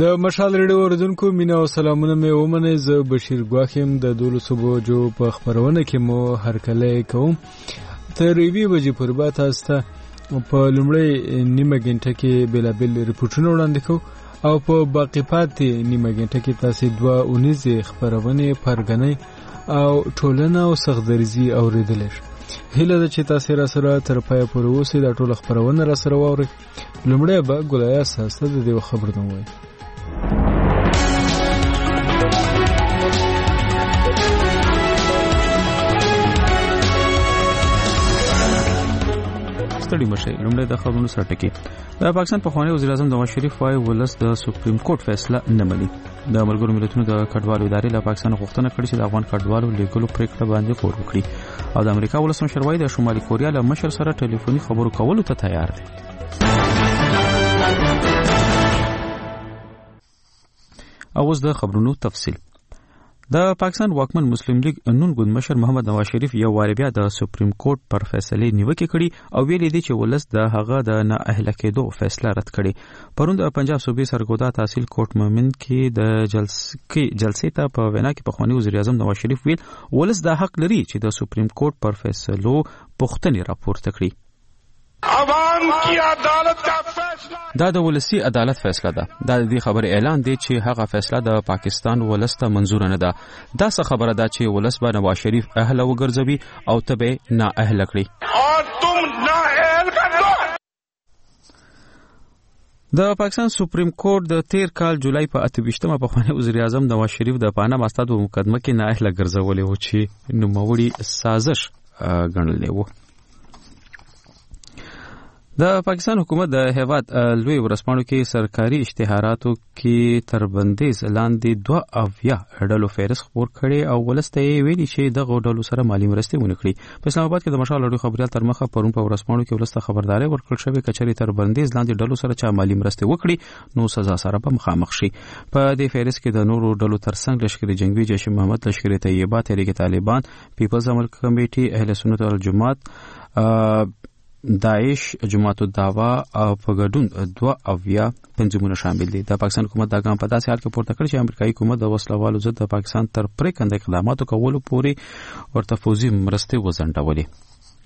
د مشال ریډیو اوریدونکو مینا او سلامونه مې ومنئ. زه بشیر ګواخیم د 12 بجو په خبرونه کې مو هرکلی کوم. تر 2 بجې پورې به تاسو ته په لومړۍ نیمه غنټه کې بېلابېل ریپورټونه وړاندې کوو او په باقي پاتې نیمه غنټه کې تاسو 2 اونیزې خبرونه پرګنۍ او ټولنه او سختدرزي اوریدلی شئ. هیله ده چې تاسو را سره تر پایه پورې اوسئ. دا ټول خبرونه را سره واورئ. لومړی به ګلایه ساسته د دې خبرونه وایي. ستړي مشي. لومړی د خبرونو سره ټکی. د پاکستان پخوانی وزیر اعظم نواز شریف وايي ولس د سپریم کورټ فیصله نه مني. د ملګرو ملتونو د کډوالو ادارې له پاکستان غوښتنه کړې چې د افغان کډوالو لیږلو پریکړه باندې غور وکړي او د امریکا ولسمشر وايي د شمالي کوریا له مشر سره ټلیفوني خبرو کولو ته تیار دی. اوس د خبرونو تفصیل. د پاکستان واکمن مسلم لیگ نون ګوند مشر محمد نواز شریف یو واری بیا د سپریم کورټ پر فیصله نیوکه کړي او ویلي دی چې ولس د هغه د نه اهل کېدو فیصله رد کړي. پرون د پنجاب صوبې سرګودا تحصیل کورټ مومن کې د جلسې ته په وینا کې پخوانی وزیر اعظم نواز شریف ویل ولس د حق لري چې د سپریم کورټ پر فیصلو پوښتنې راپورته کړي. عوام کی عدالت کا فیصلہ دا د ولسی عدالت فیصله ده. دا د دې خبر اعلان دی چې هغه فیصله د پاکستان ولس ته منظور نه ده. دا څه خبره ده چې ولس به نواز شریف اهل وګرځوي او تبه نه اهل کړي اور تم نا اهل کر دو. د پاکستان سپریم کورټ د 13 کال جولای په 28مه پخوانی وزیر اعظم نواز شریف د پانام استاد مقدمه کې نه اهل ګرځولې و چې نوموړي سازش ګڼلې و. د پاکستان حکومت د هیواد لوی ورسپانو کې سرکاري اشتهاراتو کې تر بندیز لاندې 2 ډلو فهرست خپور کړي او ولسته ویلي چې دغه ډلو سره مالی مرستې ونه کړي. په اسلام آباد کې د مشال اړیکو خبريال تر مخه پرون په ورسپانو کې ولسته خبرداري ورکړل شوې کچري تر بندیز لاندې ډلو سره چا مالی مرستې وکړي نو سزا سره به مخامخ شي. په دې فهرست کې د نورو ډلو ترڅنګ لشکري جنگي جيش محمد، لشکري طیبه، تحریک طالبان، پیپلز عمل کمیټي، اهل سنت والجماعت، داعش، جماعت الدعوه او په ګډون 2 تنظیمونه شامل دي. د پاکستان حکومت دا ګام په داسې حال کې پورته کړ چې امریکایي حکومت د وسلوالو ضد د پاکستان تر پریکنده اقداماتو کولو پورې ورته فوزي مرستې وزنډولې.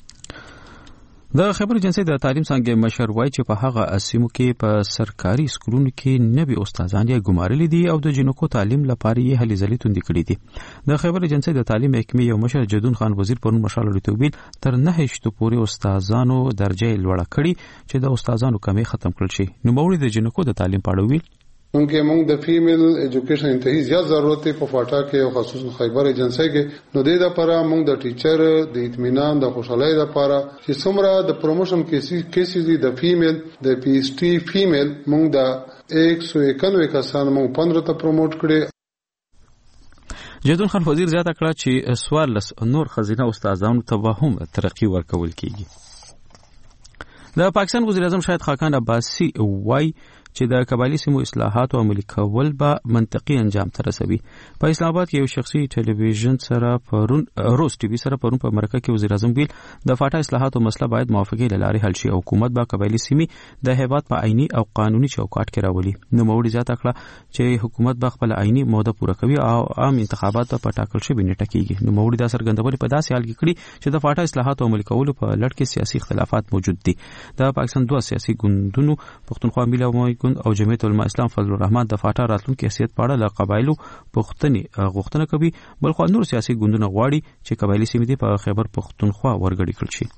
د خبر اجنسی د تعلیم څنګه مشر وایي چې په هغه سیمو کې په سرکاري سکولونو کې نوي استادان یې ګمارلي دي او د جنکو تعلیم لپاره یې هلې ځلې توندې کړې دي. د خبر اجنسی د تعلیم محکمې یو مشر جدون خان وزیر پرون مشال اړیتوبیل تر 9 پورې استادانو درجه لوړه کړي چې د استادانو کمی ختم کړل شي. نو موري د جنکو د تعلیم په اړه ویل उनके among the female education इंतही ज्यादा जरूरत है په फाटा کې او خصوصا خیبر ایجنسی کې نو د لپاره موږ د ټیچر د اطمینان د خوشحالۍ لپاره چې څومره د پروموشن کیسز د فیمیل د پی ایچ ټی فیمیل موږ د 191 کسان موږ 15 ته پروموټ کړي. جدون خان وزیر زیاته کړه چې سوالس نور خزینه استادانو ته هم ترقی ورکول کیږي. د پاکستان وزیر اعظم شاهد خاقان عباسی وای چې د قبایلی سیمو اصلاحات او عملي کول به منطقي انجام ته رسوي. په اسلام آباد کې یو شخصي ټلویزیون سره پرون روز ټي وي سره پرون په مرکه کې وزیر اعظم ویل د فاټا اصلاحات او مسله باید موافقه لارې حل شي او حکومت به قبایلی سیمې د هیواد په عیني او قانوني چوکاټ کې راولي. نو موري زیاته کړه چې حکومت به خپل عیني موده پوره کوي او عام انتخابات په ټاکل شوی نیټه کېږي. نو موري دا څرګندول په داسې حال کې کړي چې د فاټا اصلاحات او عملي کولو په لړ کې سیاسي اختلافات موجود دي. د پاکستان 2 سیاسي ګوندونو پښتونخوا ملي او جمعیت العلماء اسلام فضل الرحمن د فاټا راتلونکي حیثیت په اړه له قبایلو غوښتنه کوي بلخو نور سیاسي ګوندونه غواړي چې قبایلی سیمې په خیبر پښتونخوا ورګړي کړل شي.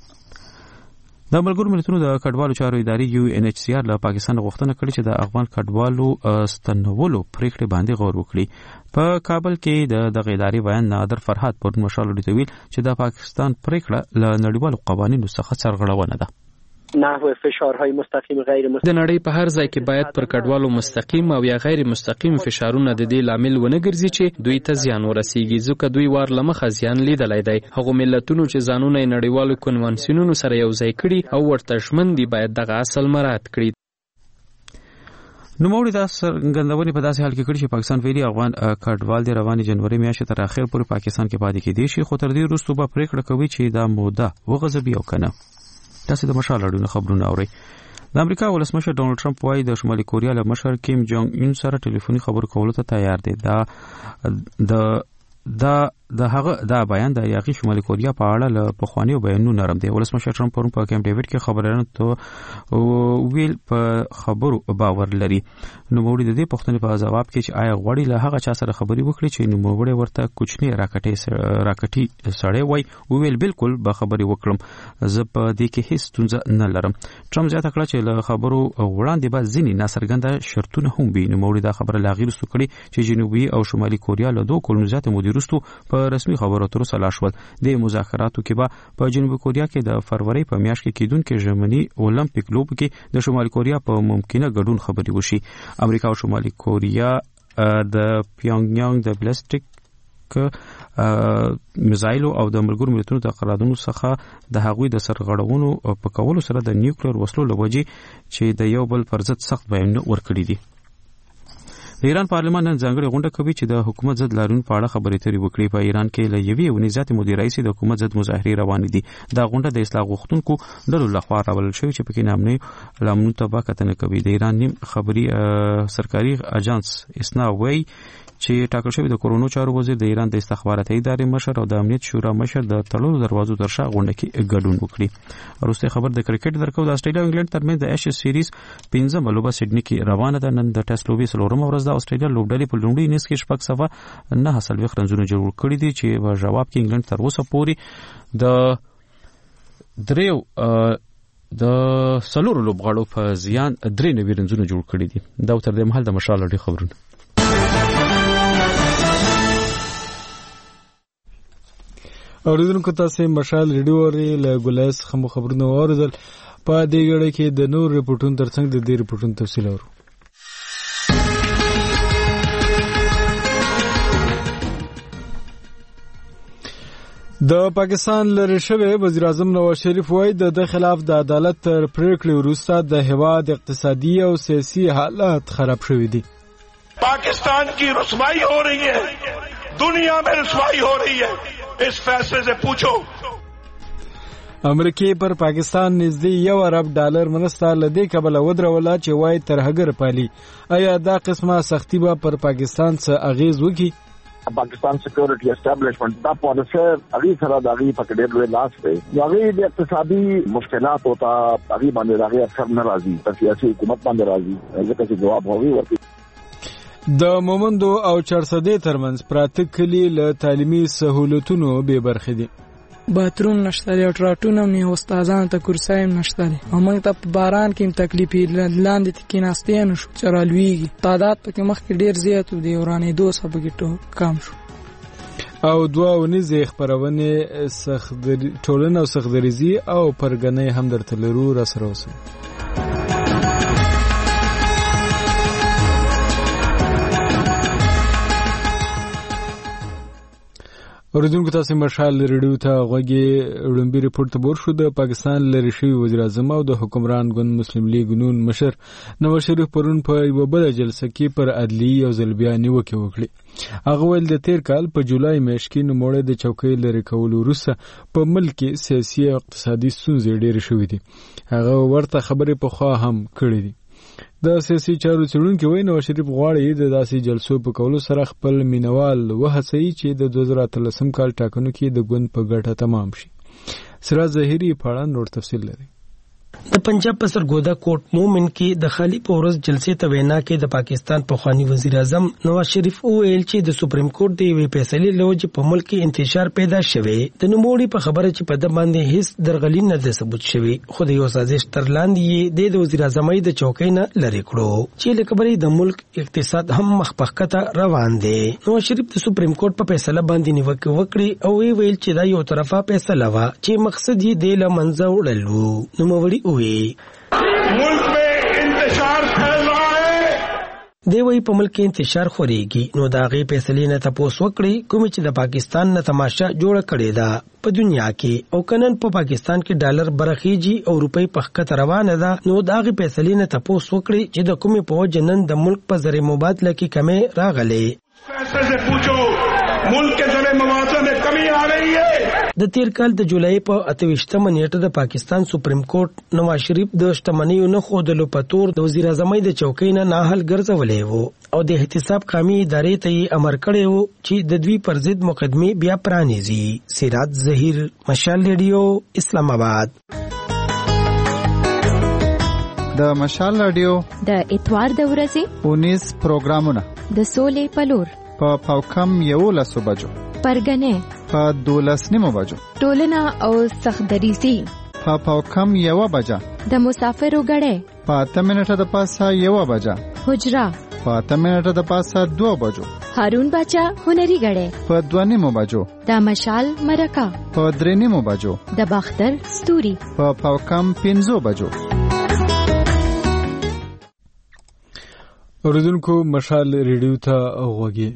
د ملګرو ملتونو د کډوالو چارو ادارې UNHCR له پاکستان غوښتنه کړې چې د افغان کډوالو ستنولو پریکړې باندې غور وکړي. په کابل کې د دغه ادارې بیان نادر فرهاد پر مشال اړیتویل چې د پاکستان پریکړه له نړیوالو قوانینو څخه سرغړونه ده. نحو فشارهای مستقیم غیر مستقیم د نړۍ په هر ځای کې باید پر کډوالو مستقیم او یا غیر مستقیم فشارونه د دې لامل ونه ګرځي چې دوی ته زیان ورسیږي ځکه دوی وار لمخه زیان لیدلای دی. هغه ملتونو چې ځانونه نړیوالو کنوانسیونونو سره یو ځای کړي او ورته ژمن دي باید دغه اصل مراعات کړي. نو موري دا څرګندونې په داسې حال کې کړي چې پاکستان ویلي افغان کډوال د رواني جنوري میاشتې تر اخر پورې پاکستان کې پاتې کېدي شي خو تر دې وروسته به پریکړه کوي چې دا موده وغځوي او کنه. تاسو د مشال اړوند خبرونه اورئ. د امریکا ولسمشر ډونالد ټرمپ وايي د شمالي کوریا له مشر کیم جونګ اون سره ټلیفوني خبرو کولو ته تیار دی. دا بیان د یاغي شمالي کوریا په اړه له پخوانیو بیانونو نرم دی. ولسمشر ټرمپ پرون په کیمپ ډیوډ کې خبرونه ته ویل په خبرو باور لري. نو موږ د دې پوښتنې په جواب کې چې آیا غوړي له هغه چا سره خبري وکړي چې نو موږ ورته کوچنی راکټي سړی وای ویل بالکل به خبري وکړم، زه په دې کې هیڅ ستونزه نه لرم. ټرمپ زیاته کړه چې له خبرو وړاندې به ځینې ناڅرګنده شرطونه هم وي. نو موږ دا خبره لا غیر ستو کړي چې جنوبي او شمالي کوریا له دوه کلونو زیات مدیرستو په رسمي خبرو تر سره شول. د مذاکراتو کې به په جنوبي کوریا کې د فروری په میاشت کې کېدونکې ژمنی اولمپیک لوب کې د شمالي کوریا په ممکنه ګډون خبري وشي. امریکا او شمالي کوریا د پیونګیانګ د بلستیک میزایلو او د ملګرو ملتونو د قراردادونو څخه د هغوی د سرغړونو په کولو سره د نیوکلیر وسلو لوجې چې د یو بل پر ضد سخت بیانونه ورکړي دي. د ایران پارلمان نن ځانګړې غونډه کوي چې د حکومت ضد لاریون په اړه خبرې اترې وکړي. په ایران کې له یوې اونۍ زیاتې مودې راهیسې د حکومت ضد مظاهرې روانې دي. دا غونډه د اصلاح غوښتونکو ډلو لخوا راوړل شوې چې پکې نامنې لاملونو ته به کتنه کوي. د ایران نیم خبري سرکاري اژانس اسنا وایي چې ټاکل شوی د کورونو چارو وزیر د ایران د استخباراتي ادارې مشر او د امنیت شورا مشر د تړلو دروازو تر شا غونډه کې ګډون وکړي. وروسته خبر د کرکټ درکو د استرالیا او انګلند ترمنځ د ایشز سیریز 15 لوبه سډنی کې روانه ده. نن د ټیسټ لوبې څلورمه ورځ ده. استرالیا لوبډلې په لومړي انیس کې 9 رنزونه جوړ کړي دي چې په جواب کې انګلند تر اوسه پورې د سلور لوبغاړو په زیان 93 رنزونه جوړ کړي دي. دا تر دې مهال د مشال لړۍ خبرونه. اوریدونکو تاسو مشال ریډیو اوري له ګلایس خبرونه اوریدل. په دې غړي کې د نور ریپورتونو ترڅنګ د دې ریپورتونو تفصیل اورو. د پاکستان لری شوی وزیر اعظم نواز شریف وایي د خلاف د عدالت تر پریکړې وروسته د هیواد اقتصادي او سیاسي حالات خراب شوي دي. पाकिस्तान की रुसवाई हो रही है, दुनिया में रुसवाई हो रही है. इस फैसले से पूछो. امریکای پر پاکستان نږدې $1 ارب مرسته لدې کبله ودروله چې وای تر هغه پالي. آیا دا قسمه سختی به پر پاکستان څخه اغیز وکړي؟ پاکستان سکیورټي اسټابلیشمنت دا پالیسي هغه سره د هغه په ډېر لوی لاس دی. هغه د اقتصادي مشکلات او ته هغه باندې هغه اکثر ناراضي په سیاسي حکومت باندې راضي. ځکه چې جواب هوي ورته د مومندو او چارسدې ترمنځ پراته کلی له تعلیمي سہولتونو به برخې دي. باتروم نشته دی او ټراټونه نه استادانو ته کورسایم نشته دی. موږ ته په باران کې تکلیفي لاندې تکیناستې نه شو چرالویږي. تعداد پکې مخکې ډیر زیات دی ورانه 200 پکې کم شو. او دوه ونیزې خبرونه ټولنه او سخدریزي او پرګنې هم درته لرو را سره وسه. اوریدونکو تاسو مشال ریډیو ته غوږی وړاندې ریپورت ته ورشو. د پاکستان لری شوی وزیر اعظم او د حکمران ګوند مسلم لیگ نون مشر نواز شریف پرون په یو بل جلسه کې پر عدلی او ظلمیا نیوکه وکړه. هغه ول د تیر کال په جولای میاشت کې نوموړی د چوکۍ لری کولو وروسته په ملک کې سیاسي او اقتصادي ستونزې ډېرې شوې دي. هغه ورته خبرې په خوا هم کړې دي. د سیاسي چارو څېړونکي وایي نواز شریف غواړي د داسې جلسو په کولو سره خپل مینوال وهڅوي چې د 2013 کال ټاکنو کې د ګوند په ګټه تمام شي. سراج ظاهري په اړه نور تفصیل لري. د پنجاب په سرګودا کوټ مومن کې د خالی پورز جلسې ته وینا کې د پاکستان پخوانی وزیر اعظم نواز شریف وویل چې د سپریم کورټ د یوې فیصلې لوجه په ملک کې انتشار پیدا شوه. د نوموړي په خبره چې په د باندې هیڅ درغلي نه ده ثبوت شوی، خو د یو سازش تر لاندې د وزیر اعظم د چوکۍ نه لری کړو چې لکبري د ملک اقتصاد هم مخپخته روان دی. نواز شریف د سپریم کورټ په فیصله باندې نیوکه وکړي او ویل چې دا یو طرفه فیصله و چې مقصد یې د لمنځه وړلو. نوموړي मुल्क में इंतशार फैल रहा है. دوی په ملک کې انتشار خوريږي. نو دا غي فیصلې نه تاسو وکړي کوم چې د پاکستان نه تماشا جوړ کړي دا په دنیا کې او کنن په پاکستان کې ډالر برخیږي او روپۍ په خکته روانه ده. نو دا غي فیصلې نه تاسو وکړي چې د کومې په جنن د ملک په زری مبادله کې کمې راغلي. فیصله سے پوچھو मुल्क के ज़र मवाज़ा में कमी आ रही है। د تیر کال د جولای په 28مه نیټه د پاکستان سپریم کورټ نواز شریف د شتمنیو نه خودلو په تور د وزیر اعظم د چوکۍ نه ناحل ګرځولې وو او د احتساب قومي ادارې ته امر کړی وو چې د دوی پر ضد مقدمه بیا پرانیزي. سراج ظهیر، مشال ریډیو، اسلام آباد. د مشال رادیو د اتوار د ورځې 19 پروګرامونه د سولې پلور په پاوکم 11 بجو، پرګنې په 12 بجو، ټولنه او سخدریزي په پاوکم 1 بجه، د مسافرو غړې په 8 منټه د پاسه 1 بجه، حجرا په 8 منټه د پاسه 2 بجو، هارون باچا هنري غړې په 2 بجو، د مشال مرکه په 3 بجو، د باختر ستوري په پاوکم 15 بجو. اوریدونکو مشال ریډیو ته غوږی.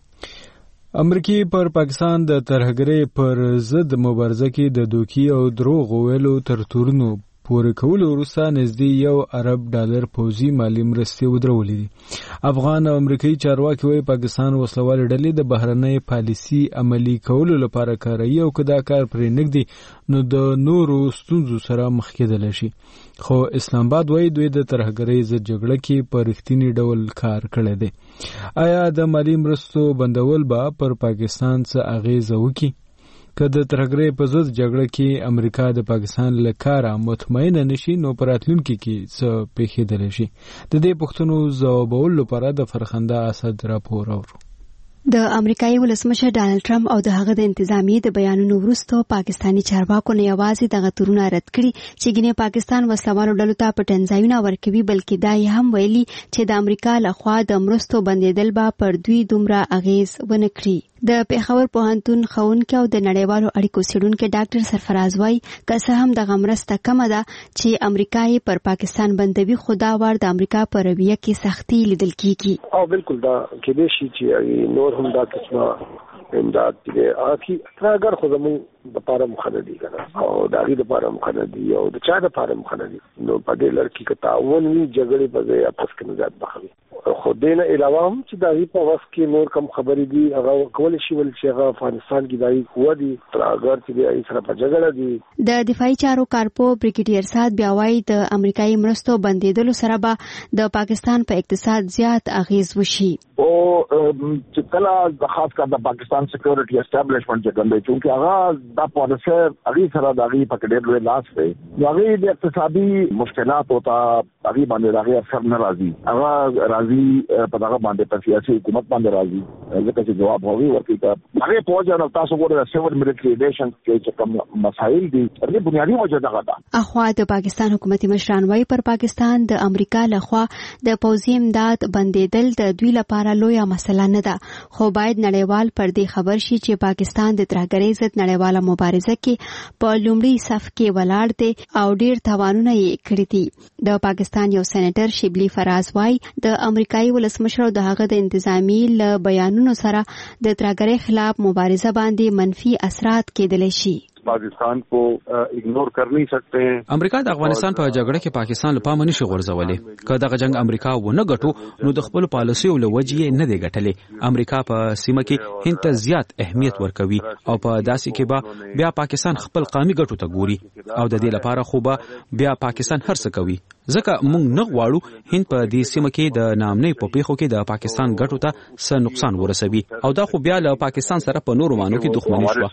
امریکای پر پاکستان د ترهګرۍ پر ضد مبارزه کې د دوکي او دروغ ویلو تر تورونو پورې کولو وروسته نږدې $1 ارب پوځي مالی مرستې ودرولې دي. افغان او امریکایي چارواکي وايي پاکستان وسلوال ډلې د بهرنۍ پالیسي عملي کولو لپاره کاروي او که دا کار پرې نږدې نو د نورو ستونزو سره مخ کېدلی شي. خو اسلام آباد وايي دوی د ترهګرۍ ضد جګړه کې په رښتیني ډول کار کړی دی. آیا د مالی مرستو بندول به پر پاکستان څه اغیزه وکړي؟ که د ترهګرۍ په ضد جګړه کې امریکا د پاکستان له کاره مطمئنه نشي نو په راتلونکي کې څه پیښیدلی شي؟ د دې پوښتنو ځوابولو لپاره د فرخنده اسد راپور اورو. د امریکایي ولسمشر ډانلډ ټرمپ او د هغه د انتظامیې د بیانونو وروسته پاکستاني چارواکو نه یوازې دغه تورونه رد کړي چې ګینه پاکستان وسلوالو ډلو ته پټن ځایونه ورکوي، بلکې دا یې هم ویلي چې د امریکا لخوا د مرستو بندیدل به پر دوی دومره اغیز ونه کړي. د پیښور پوهنتون ښوونکی او د نړیوالو اړیکو څېړونکی ډاکټر سرفراز وايي که څه هم دغه مرسته کمه ده چې امریکا یې پر پاکستان بندوي، خو دا وار د امریکا په رویه کې سختي لیدل کیږي. او بالکل دا کېدای شي چې نور هم دا قسمه امداد دی اخی اگر خو زموږ د پاره مخندي کنه او د هغه د پاره مخندي او د چا د پاره مخندي نو په دې لړ کې کتاون وی جګړې په ځای اپس کې نجات بخوي. خو دینه علاوه هم چې د هغه په وخت کې نور کم خبرې دي هغه کول شي ول چې هغه افغانستان کې دای قوت دي تر اگر چې د سره په جګړه دي. د دفاعي چارو کارپو بریګیډیر سات بیا وايي د امریکایي مرستو بندیدلو سره به د پاکستان په اقتصاد زیات اغیز وشي. او چې کله د خاص کار د پاکستان سکیورټي اسټابلیشمنت چې کوم دی چې هغه دا پالیسي هغه سره د هغه په ډېر لوی لاس دی، هغه د اقتصادي مشکلات او هغه باندې هغه اثر نه راځي، هغه راځي په هغه باندې په سیاسي حکومت باندې راځي. ځکه چې جواب هغه ورکړي هغه پوجا نو تاسو ګورئ د سیول ملټری ریلیشن کې کوم مسایل دي هغه بنیادی وجه دغه ده. اخوا د پاکستان حکومتي مشران وايي پر پاکستان د امریکا لخوا د پوځي امداد بندیدل د دوی لپاره لویه مسله نه ده، خو باید نړیوال پر دې خبر شي چې پاکستان د ترهګرۍ ضد نړیواله مبارزه کې په لومړي صف کې ولاړ دی او ډیر تاوانونه یې کړي دي. د پاکستان یو سېنیټر شبلی فراز وايي د امریکایي ولسمشر او د هغه د انتظامیې له بیانونو سره د ترهګرۍ خلاف مبارزه باندې منفي اثرات کېدلی شي. پاکستان کو اگنور کر نہیں سکتے ہیں. امریکا د افغانستان په جګړه کې پاکستان له پامه نشي غورځولې. که دغه جنگ امریکا ونه ګټو نو د خپل پالیسیو له وجې نه دی ګټلې. امریکا په سیمه کې هند ته زیات اهمیت ورکوي او په داسې کې به بیا پاکستان خپل قومي ګټو ته ګوري او د دې لپاره خو به بیا پاکستان هر څه کوي. ځکه موږ نه غواړو هند په دې سیمه کې د نامنۍ په پیښو کې د پاکستان ګټو ته څه نقصان ورسوي او دا خو بیا له پاکستان سره په نورو مانو کې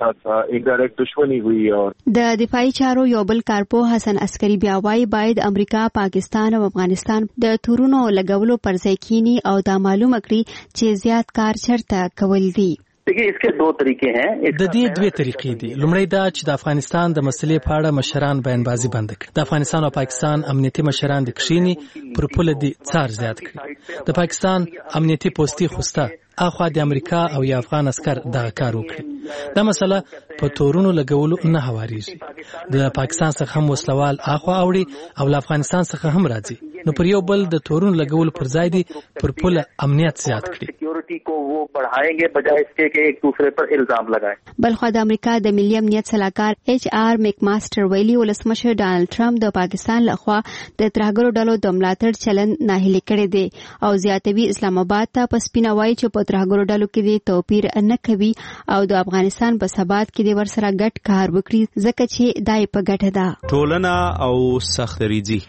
دښمني شوه. د دفاعي چارو یو بل کارپو حسن عسکری بیا وايي باید امریکا پاکستان او افغانستان د تورونو لګولو پر ځای کینی او دا معلومه کړي چې زیات کار چرته کول دي. देखिए इसके दो तरीके हैं. د دې دوه طریقې دي. لومړی دا چې د افغانستان د مسلې په اړه مشران بیانبازي بند کړي. د افغانستان او پاکستان امنیتي مشران د کښینی پر پوله دي څار زیات کړي. د پاکستان امنیتي پوسټي خوسته اخوا د امریکا او یا افغان عسكر دغه کار وکړي. دا مسله په تورونو لګولو نه هواريږي. د پاکستان څخه هم وسلوال اخوا اوړي او له افغانستان څخه هم راځي. نو پر یو بل د تورون لګول پر ځای دي پر پوله امنیت زیات کړي. سکیورټي کو وہ بڑھائیں بجائے اس کے کہ ایک دوسرے پر الزام لگائیں. بلخو د امریکا د ملي امنیت صلاحکار ایچ آر میک ماستر ویلي ولسمشر ډانلډ ټرمپ د پاکستان لخوا د ترهګرو ډلو د ملاتړ چلن ناهیلي کړی دی او زیاتوي اسلام آباد ته په سپینه وایي چې په ترهګرو ډلو کې د توپیر نه کوي او د افغانستان په ثبات کې د ورسره ګډ کار وکړي ځکه چې دای په ګټه ده. ټولنه او سختریزي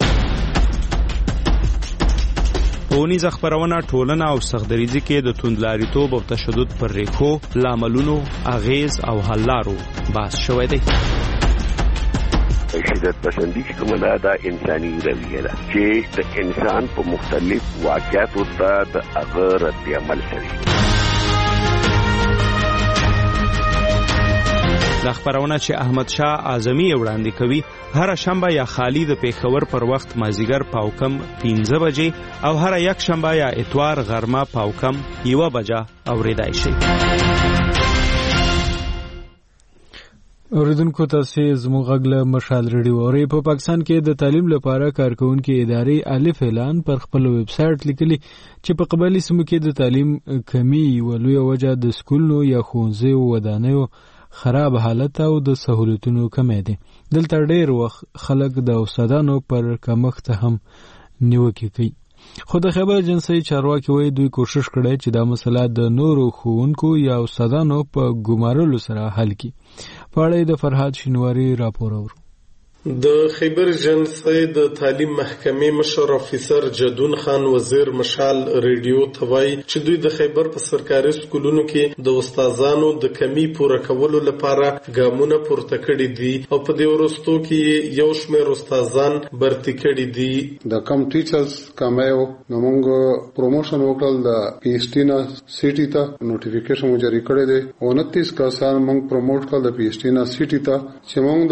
پونیز خبرونه ټولنه او سختریزي کې د توندلاریتوب او تشدد پر ریښو لاملونو اغیز او حل لارو بحث شوی دی. شدت پسندی کومه دا انساني رویه ده چې د انسان په مختلف واقعاتو ته د هغه رد عمل کوي. دا خبرونه چې احمد شاه اعظمي وړاندې کوي هر شنبه یا خالی د پیښور پر وخت مازیګر پاوکم 15 بجې او هر یک شنبه یا اتوار غرمه پاوکم 1 بجه اوریدای شي. اوریدونکو تاسو زموږ غږ مشال ریډیو اوري. په پاکستان کې د تعلیم لپاره کارکونکو ادارې الف اعلان پر خپل ویب سټ لیکلي چې په قبایلی سیمو کې د تعلیم کمی ولوي وجه د سکولونو یا ښوونځیو ودانیو خراب حالت او د سہولتونو کمی دي. دلته ډېر وخت خلک د استادانو پر کمښت هم نیوکې کوي. خو د خبر جنسي چارواکي وایي دوی کوشش کړی چې دا مسله د نورو ښوونکو یا استادانو په ګمارلو سره حل کړي. په اړه د فرهاد شینواری راپور اورو. د خیبر جنسي د تعلیم محکمې مشر افیسر جدون خان وزیر مشال ریډیو توای چې دوی د خیبر په سرکاري سکولونو کې د استادانو د کمی پوره کولو لپاره ګامونه پورته کړي دي او په دې ورستو کې یو شمېر استادان برتي کړي دي. د کم ټیچرز کمیو نو موږ پروموشن وکړل د پی ایس ټی نا سی ټی ته نوټیفیکیشن جاری کړی دی. 29 کسان موږ پروموټ کړل د پی ایس ټی نا سی ټی ته چې موږ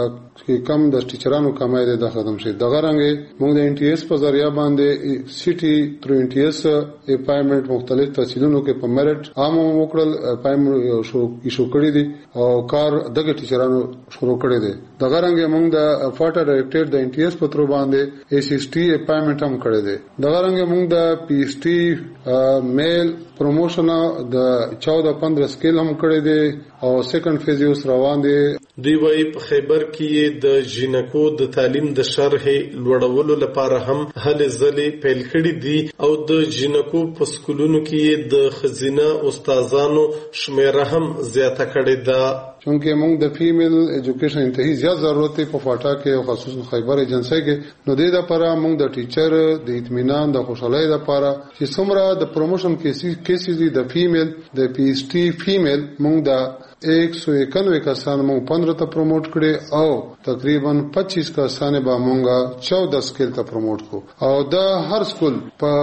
د کم د ټیچرانو کمای د ختم شي. دغه رنګ موږ د ان ټی ایس په ذریعہ باندې سیټي تر ان ټی ایس اپاینټمنٹ مختلف تحصیلونو کې په میرټ عام وکړل اپاینټمنٹ شو کړی دي او کار دغه ټیچرانو شروع کړی دي. دغه رنګ موږ د فاټا ډایریکټر د ان ټی ایس په تر باندې ایس ایس ټی اپاینټمنٹ هم کړی دي. دغه رنګ موږ د پی ایس ټی میل پروموشن د 14-15 سکیل هم کړی دي او سیکنډ فیز یې روان دي. دوی وايي په خیبر کې د جنکو د تعلیم د شرح لوړولو لپاره هم هلې ځلې پیل کړي دي او د جنکو په سکولونو کې د خزینه استادانو شمیره هم زیاته کړې ده. چونکه موږ د فیمیل ایجوکیشن انتهایی زیات ضرورت په فاټا کې او خصوصا خیبر ایجنسی کې نو د دې لپاره موږ د ټیچر د اطمینان د خوشحالۍ لپاره چې څومره د پروموشن کیسز د فیمیل د پی ایس ټی فیمیل موږ د 191 کسان موږ 15 ته پروموټ کړي او تقریبا 25 کسان به موږ 14 سکیل ته پروموټ کو او د هر سکول په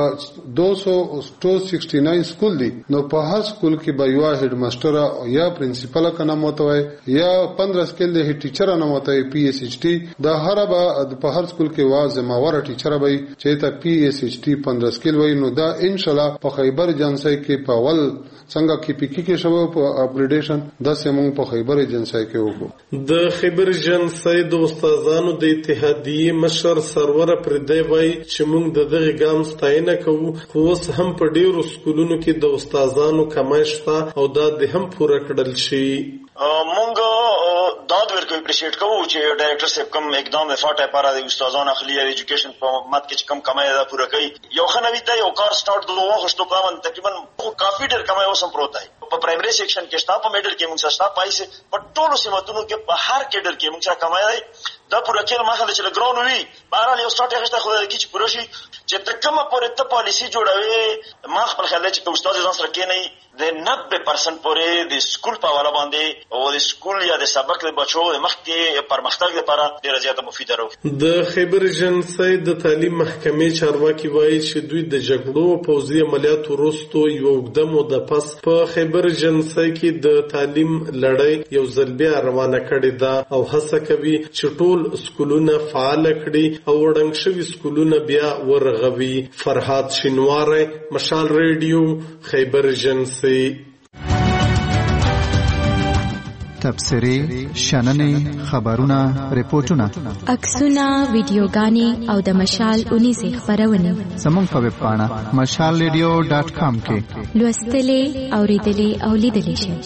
269 سکول دي نو په هر سکول کې به یو هډ ماستر یا پرنسپل کنه موته یا 15 سکیل د ټیچر نه موته پی ایس ایچ ټی د هر به په هر سکول کې واځه ماور ټیچر به چې ته پی ایس ایچ ټی 15 سکیل وای نو دا ان شاء الله په خیبر جنسي کې په ول څنګه کې پی کې شوه په اپګریډیشن د سیمون په خیبر جنسي کې وکړو. د خیبر جنسي د استادانو د اتحادیې مشر سرور پردی وای چې موږ د دغه ګام ستاینه کوو خو اوس هم په ډیرو سکولونو کې د استادانو کمای شته او دا د هم پوره کړل شي. مونږ دا د ورکو اپریشیټ کوو چې ډایریکټر صاحب کوم اقدام وفاټه لپاره د استادانو اخلي ایجوکیشن په مات کې کم کمای دا پوره کوي. یو خنوي ته یو کار سٹارټ دوه غشتو کوم تقریبا کافي ډیر کمای اوسم پروت دی. په پرایمري سیکشن کې شتا په میډل کې موږ شتا پایسه په ټولو سیماتونو کې په هر کېډر کې موږ کمای دی. دا پوره کېل مخه چې لګرون وي بهرحال یو سٹارټ هغه خو د کی چې پوره شي چې تکمه پورې ته پالیسی جوړوي ما خپل خیال چې استاد ځان سره کې نه د 90% پورې د سکول په حواله باندې او د سکول یا د سبق د بچو د مخ کې پرمختګ لپاره ډیره زیاته مفیده راوړي. د خیبر جنسي د تعلیم محکمې چارواکي وایي چې دوی د جګړو او پوځي عملیاتو وروسته یو وګړم او د پس په خیبر جنسي کې د تعلیم لړۍ یو ځل بیا روانه کړې ده او هڅه کوي چې ټول سکولونه فعال کړي او وړاندې شوي سکولونه بیا ورغوي. فرهاد شینواری مشال ریډیو خیبر جنسي. تبصرې شننې خبرونه ریپورتونه عکسونه ویډیوګانې او د مشال 19 خبرونه زموږ په ویب پاڼه mashalradio.com کې لوستلې اوریدلې او لیدلې شئ.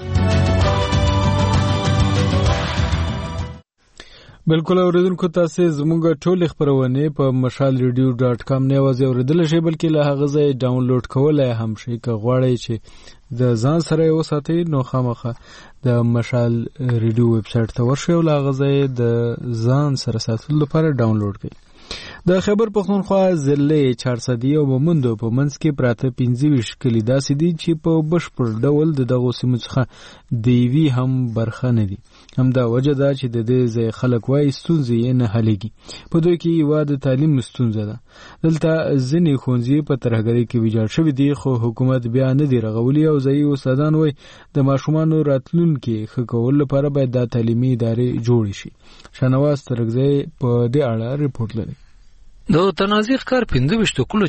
بالکل اوریدونکو تاسو زموږ ټول خبرونه په mashalradio.com نه وځي اوریدل شئ بلکې له هغه ځای ډاونلوډ کولای هم شئ که غواړئ چې د ځان سره یو ساتي نو خامخه د مشال ریډیو ویب سټ ته ورشئ او هغه ځای د ځان سره ساتلو لپاره ډاونلوډ کړئ. د خیبر پښتونخوا ضلع 400 او مومندو په منځ کې پراته 25 کلی داسې دي چې په بشپړ ډول دغه سیمو څخه دیوی هم برخه نه دي. همدا وجه ده چې د دې ځای خلک وايي ستونزې نه حلېږي. په دوی کې یو د تعلیم ستونزه ده. دلته ځینې ښوونځي په ترهګرۍ کې ویجاړ شوي دي خو حکومت بیا نه دی رغولي او ځایي استادان وايي د ماشومانو راتلونکي ښه کولو لپاره باید دا تعلیمي ادارې جوړې شي. شاهنواز ترکزی په دې اړه ریپورت لري. د تنازیق کار 25 کلو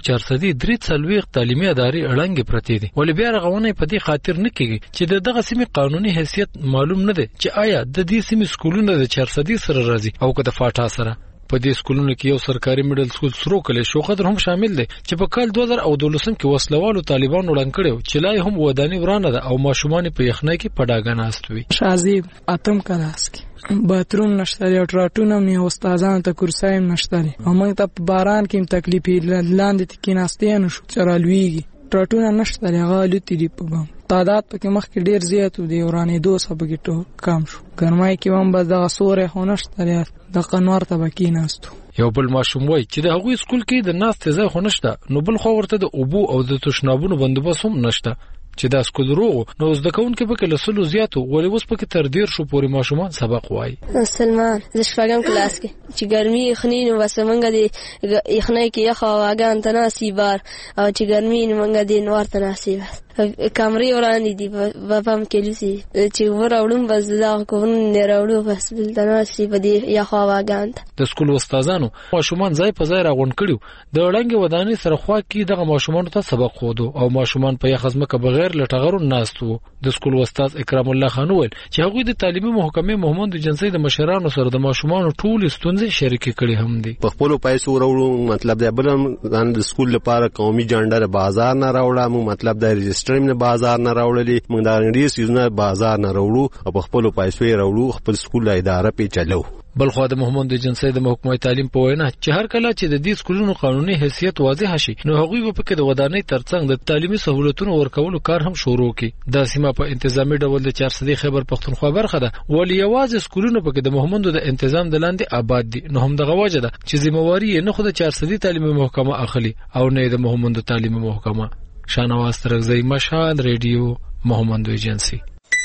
443 تعلیمي ادارې اړنګ پرتې دي ولې بیا رغونه په دې خاطر نه کیږي چې دغه سیمې قانوني حیثیت معلوم نه دی چې آیا د دې سیمې سکولونه د 400 سره راځي او که د فاټا سره. په دې سکولونو کې یو سرکاري میډل سکول سرو کله شو قدر هم شامل دی چې په کال 2012 کې وسلوالو طالبانو وړاندې کړو چې لای هم وداني ورانه ده او ماشومان په یخنۍ کې پډاګان استوي. شازیب اتم کلاس کې باتروم نشته او ټراټونه مې استادانو ته کورسایم نشته او موږ ته په باران کې تکلیف لاندې کېناستې نه شو چرالويږي ټراټونه نشته هغه لوتې دی په بام تعداد پکې مخکې ډیر زیات دی ورانې 200 پکې ټو کم شو ګرمای کې هم بس دغه سورې هونشته د قنور ته بکی ناستو. یو بل ماشوم وای چې د هغوی سکول کې د ناس ته ځای خونشته نو بل خو ورته د اوبو او د تشنابونو بندوبست هم نشته چې دا سکول روغ نو زده کوونکي پکې لسلو زیاتو ولې اوس پکې تر ډیر شو پورې ماشومان سبق وای. سلمان د شپږم کلاس کې چې ګرمي خنین وسمنګ دي یخنۍ کې یخ واګان تناسي بار او چې ګرمي منګ دي نور تناسي کامري ورانې دي په پام کې لسی چې وراوړم بس دا کوم نه راوړو بس بل تناسي په دې یخ واګان. د سکول استادانو ماشومان ځای په ځای راغون کړیو د وړاندې ودانۍ سره خوا کې دغه ماشومان ته سبق خودو او ماشومان په یخزمکه بغیر لټغرو ناستو. د سکول استاد اکرام الله خان ویل چې هغوی د تعلیمي محکمې محمد جنسي د مشرانو سره د ماشومان ټول ستونزې شریکې کړي هم دي. په خپل پیسو وروړو مطلب د بلم د سکول لپاره قومي جاندر بازار نه راوړم مطلب د رجستریم نه بازار نه راوړلې موږ د انګلیس یوزنه بازار نه راوړو او په خپل پیسو یې راوړو خپل سکول اداره په چلو. بلخو د محمد جنسي د محکمې تعلیم په وینا چې هر کله چې د دې سکولونو قانوني حیثیت واضح شي نو هغوی په کې د ودانۍ ترڅنګ د تعلیمي سہولتونو ورکولو کار هم شروع کړي. د سیمه په انتظامی ډول د 400 خیبر پښتونخوا برخه ده ولې یوازې سکولونو په کې د محمد د تنظیم د لاندې آباد دي نو هم دغه وجه ده چې ذمہواری نه خو د 400 تعلیمي محکمه اخلي او نه د محمد تعلیمي محکمه. شاهنواز ترکزی مشال ریډیو محمد ایجنسی.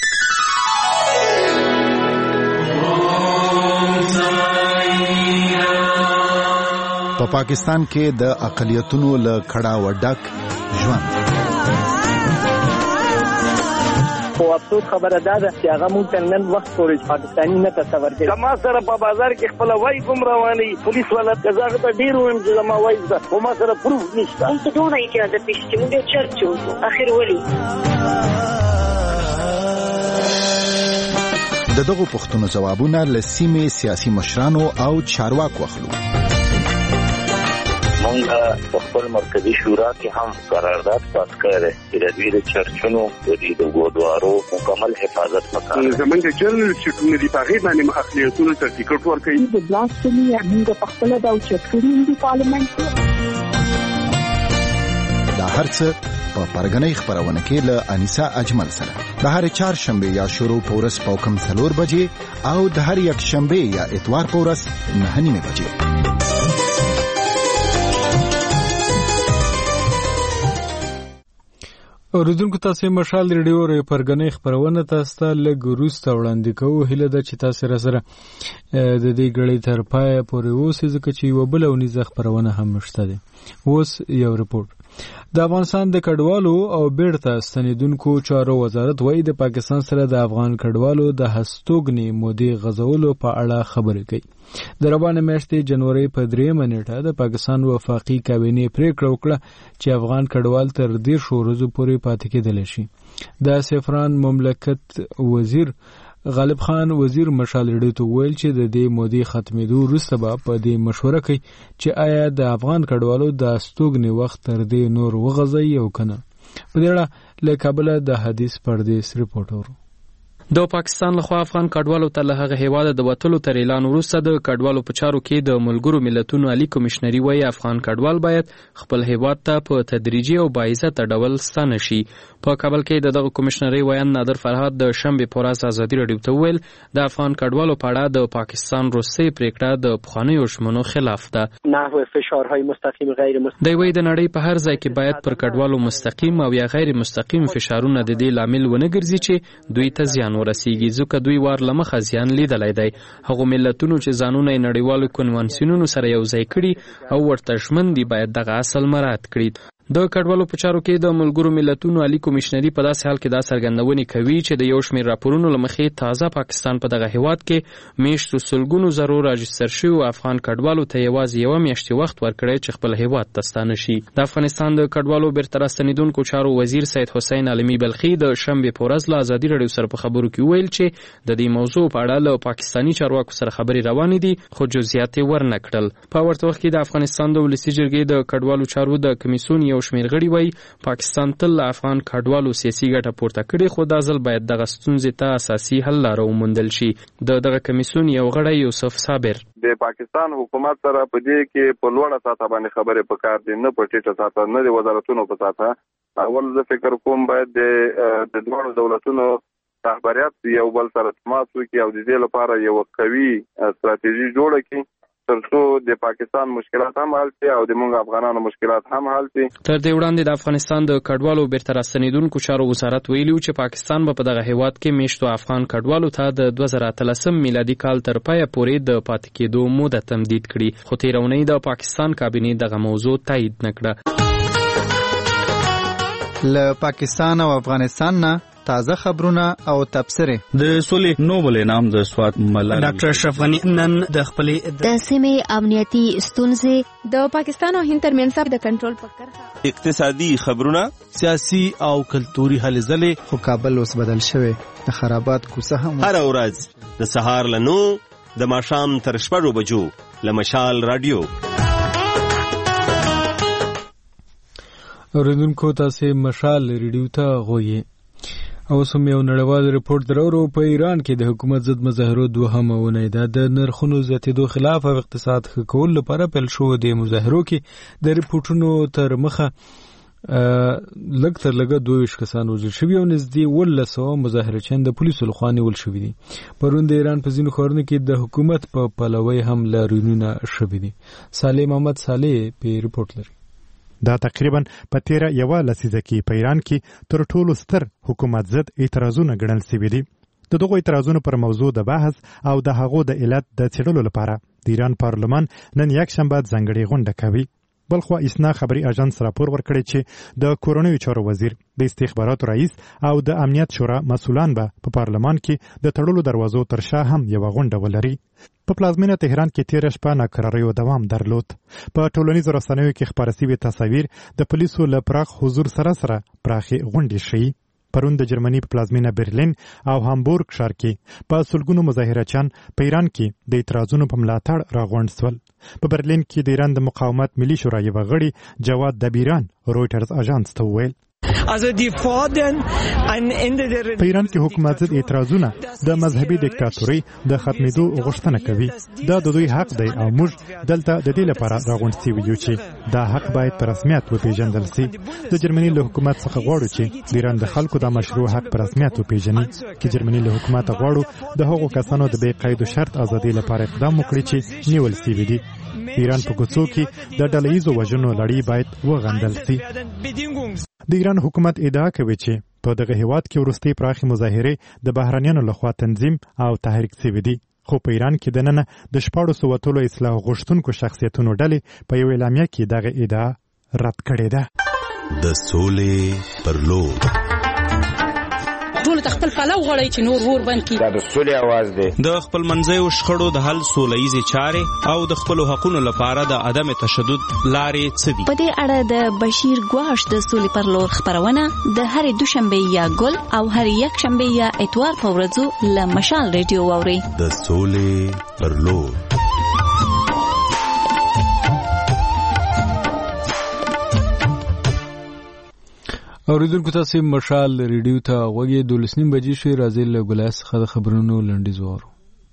په پاکستان کې د اقلیتونو له کړه وډک ژوند خو افسوس خبره ده چې هغه مونږ نن وخت پورې پاکستاني نه تصور کړي. ما سره په بازار کې خپل وای کوم رواني پولیس والا قزاغه ته ډیر ویم چې ما وای ده خو ما سره پروف نشته. مونږ ته ډونه یې چې د پېښې مونږ چرچو اخر ولي دغه پښتنو جوابونه لسیمه سیاسي مشرانو او چارواکو اخلو. مونږ په خپل مرکزی شورا کې هم قرارداد پاس کړی چې د دې چرچونو د ګودوارو مکمل حفاظت وکړي. زمونږ د جنرال سټونه دی په هغه باندې اخلیتونو سرټیفیکټ ورکړي. د بلاسفمي موږ په خپل د چرچونو د پارلمان دا هرڅه په پرګنۍ خبرونه کې له انیسا اجمل سره د هر چهارشنبه یا شروع پورس پوکم 4 بجې او د هر یک شنبه یا اتوار پورس 9 بجې. اوریدونکو تاسو مشال ریډیو ری پرګنۍ خبرونه تاسو ته لږ وروسته وړاندې کوو. هیله ده چې تاسو سره د دې غړي تر پای پورې اوسئ ځکه چې یو بل ونیزه خبرونه هم شته دي. اوس یو ریپورت. د افغانستان د کډوالو او بیرته ستنیدونکو چارو وزارت وايي د پاکستان سره د افغان کډوالو د هستوګنې مودې غځولو په اړه خبرې کوي. د روانه میاشتې جنوري په 3 نیټه د پاکستان وفاقي کابینې پریکړه وکړه چې افغان کډوال تر 10 ورځې پورې پاتې کېدل شي. د سفران مملکت وزیر غالب خان وزیر مشال ریډیو ته ویل چې د دې مودې ختمېدو وروسته به په دې مشوره کوي چې آیا د افغان کډوالو د استوګنې وخت تر دې نور وغځي او کنه. په دې اړه له کابل د حدیث پردیس ریپورټر. د پاکستان لخوا افغان کډوالو ته له هغه هیواده د وتلو تر اعلان وروسته د کډوالو په چارو کې د ملګرو ملتونو عالی کمشنري وايي افغان کډوال باید خپل هیواد ته په تدریجي او باعثه ډول ستانه شي. په کابل کې دغه کمشنري ویان نادر فرهاد د شنبه په ورځ ازادي راډیو ته ویل د افغان کډوالو په اړه د پاکستان روسي پریکړه د پخوانیو شمنو خلاف ده. نحوه فشارهای مستقیم غیر مستقیم د وی د نړۍ په هر ځای کې باید پر کډوالو مستقیم او یا غیر مستقیم فشارونه د دې لامل ونه ګرځي چې دوی ته زیان ورسیږي ځکه دوی وار لمخه زیان لیدلی دی. هغه ملتونو چې ځانونه نړیوالو کنوانسیونونو سره یو ځای کړي او ورته ژمن دي باید دغه اصل مراعات کړي. د کډوالو په چارو کې د ملګرو ملتونو عالی کمشنري په داسې حال کې دا څرګندونې کوي چې د یو شمېر راپورونو له مخې تازه پاکستان په دغه هیواد کې میاشتو سلګونو زرو راجستر شوي افغان کډوالو ته یوازې یوه میاشتې وخت ورکړی چې خپل هیواد ته ستانه شي. د افغانستان د کډوالو بیرته راستنېدونکو چارو وزیر سید حسین عالمي بلخي د شنبې په ورځ له ازادي راډیو سره په خبرو کې ویل چې د دې موضوع په اړه له پاکستاني چارواکو سره خبرې روانې دي خو جزئیات یې ورنه کړل. په ورته وخت کې د افغانستان د ولسي جرګې د کډوالو چارو د کمیسیون یو شمېر غړي وایي پاکستان تل افغان کډوالو سیاسي ګټه پورته کړې خو دا ځل باید دغه ستونزې ته اساسي حل لاره وموندل شي. دغه کمیسیون یو غړی یوسف صابر د پاکستان حکومت سره په دې کې په لوړه سطح باندې خبرې پکار دي نه په ټیټه سطح نه د وزارتونو په سطح. اول زه فکر کوم باید د دوه دولتونو رهبریت یو بل سره تماس وکړي او د دې لپاره یو قوي ستراتیژي جوړه کړي ترڅو د پاکستان مشکلات هم حل شي او د موږ افغانانو مشکلات هم حل شي. تر دې وړاندې د افغانستان د کډوالو بیرته راستنېدونکو چارو وزارت ویلي چې پاکستان به په دغه هیواد کې میشتو افغان کډوالو ته د 2013 میلادي کال تر پایه پورې د پاتې کېدو موده تمدید کړي خو تېره اونۍ د پاکستان کابینې دغه موضوع تایید نه کړه. له پاکستان او افغانستان نه تازه خبرونه او تبصرې. د سولې نوبل انعام د سوات ملالۍ ډاکټر اشرف غنی نن د خپلې د سیمې امنیتي ستونزې د پاکستان او هند ترمنځ د کنټرول په کرښه اقتصادي خبرونه سیاسي او کلتوري هلې ځلې. خو کابل اوس بدل شوی د خرابات کوڅه هم هر ورځ د سهار له 9 د ماښام تر 6 بجو له مشال رادیو. اوریدونکو تاسو مشال ریډیو ته غوږی او سم یو نړیوال ریپورت درورو په ایران کې د حکومت ضد مظاهرو دوهمه اونۍ ده. د نرخونو زیاتېدو خلاف او اقتصاد ښه کولو لپاره پیل شو د مظاهرو کې د ریپورټونو تر مخه لږ تر لږه 22 کسان وژل شوي او نږدې 1100 مظاهرچیان د پولیسو لخوا نیول شوي دي. پرون د ایران په ځینو ښارونو کې د حکومت په پلوۍ هم لاریونونه شوي دي. صالح محمد صالح په ریپورت لري. دا تقریبا په 13 یوه لسیزه کې په ایران کې تر ټولو ستر حکومت ضد اعتراضونه ګڼل شوي دي. د دغو اعتراضونو پر موضوع د بحث او د هغو د علت د څېړلو لپاره د ایران پارلمان نن یکشنبه ځانګړې غونډه کوي. بلخوا اسنا خبري اژانس راپور ورکړی چې د کورونیو چارو وزیر د استخباراتو رئیس او د امنیت شورا مسؤلان به په پارلمان کې د تړلو دروازو تر شا هم یو غونډه ولري. په پلازمینه تهران کې تیر شپه ناکراریو دوام درلود. په ټولنیزو رسنیو کې خپاره شوي تصاویر د پولیسو له پراخ حضور سره پراخې غونډې شي. پرون د جرمني په پلازمینه برلین او هامبورګ ښار کې په سلګونو مظاهرچیان په ایران کې د اعتراضونو په ملاتړ راغونډ شول. په برلین کې د ایران د مقاومت ملي شورا یو غړي جواد دبیران رویټرز اژانس ته وویل په ایران کې حکومت ضد اعتراضونه د مذهبي دیکتاتورۍ د ختمېدو غوښتنه کوي. دا د دوی حق دی او موږ دلته د دې لپاره راغونډ شوي یو چې دا حق باید په رسمیت وپېژندل شي. د جرمني له حکومت څخه غواړو چې د ایران د خلکو د مشروع حق په رسمیت وپېژني. چې جرمني له حکومت غواړو د هغو کسانو د بې قید شرط ازادۍ لپاره اقدام وکړي چې نیول شوي دي. ایران په کوڅو کې د ډله ییزو وژنو لړۍ باید وغندل شي. د ایران حکومت ادعا کوي چې په دغه هیواد کې وروستۍ پراخې مظاهرې د بهرنیانو لخوا تنظیم او تحریک شوي دي. خو په ایران کې دننه د 1400 وتلو اصلاح غوښتونکو شخصیتونو ډلې په یو اعلامیه کې دغه ادعا رد کړې ده. د سولې پر لور ټول خپل پلو غړي چې نور ور بند کی. دا د سولې आवाज دی. د خپل منځي شخړو د حل سوله‌یزې چارې او د خپل حقوقو لپاره د عدم تشدد لارې څه دي. په دې اړه د بشیر ګواش د سولې پر لور خبرونه د هر دوشنبه یا ګل او هر یک شنبه یا اتوار په ورځو له مشال ریډیو واوري. د سولې پر لور. اوریدونکو تاسو مشال ریډیو ته غوږی 12:30 بجې شوي. راځي له ګلاس څخه د خبرونو لنډیز وورو.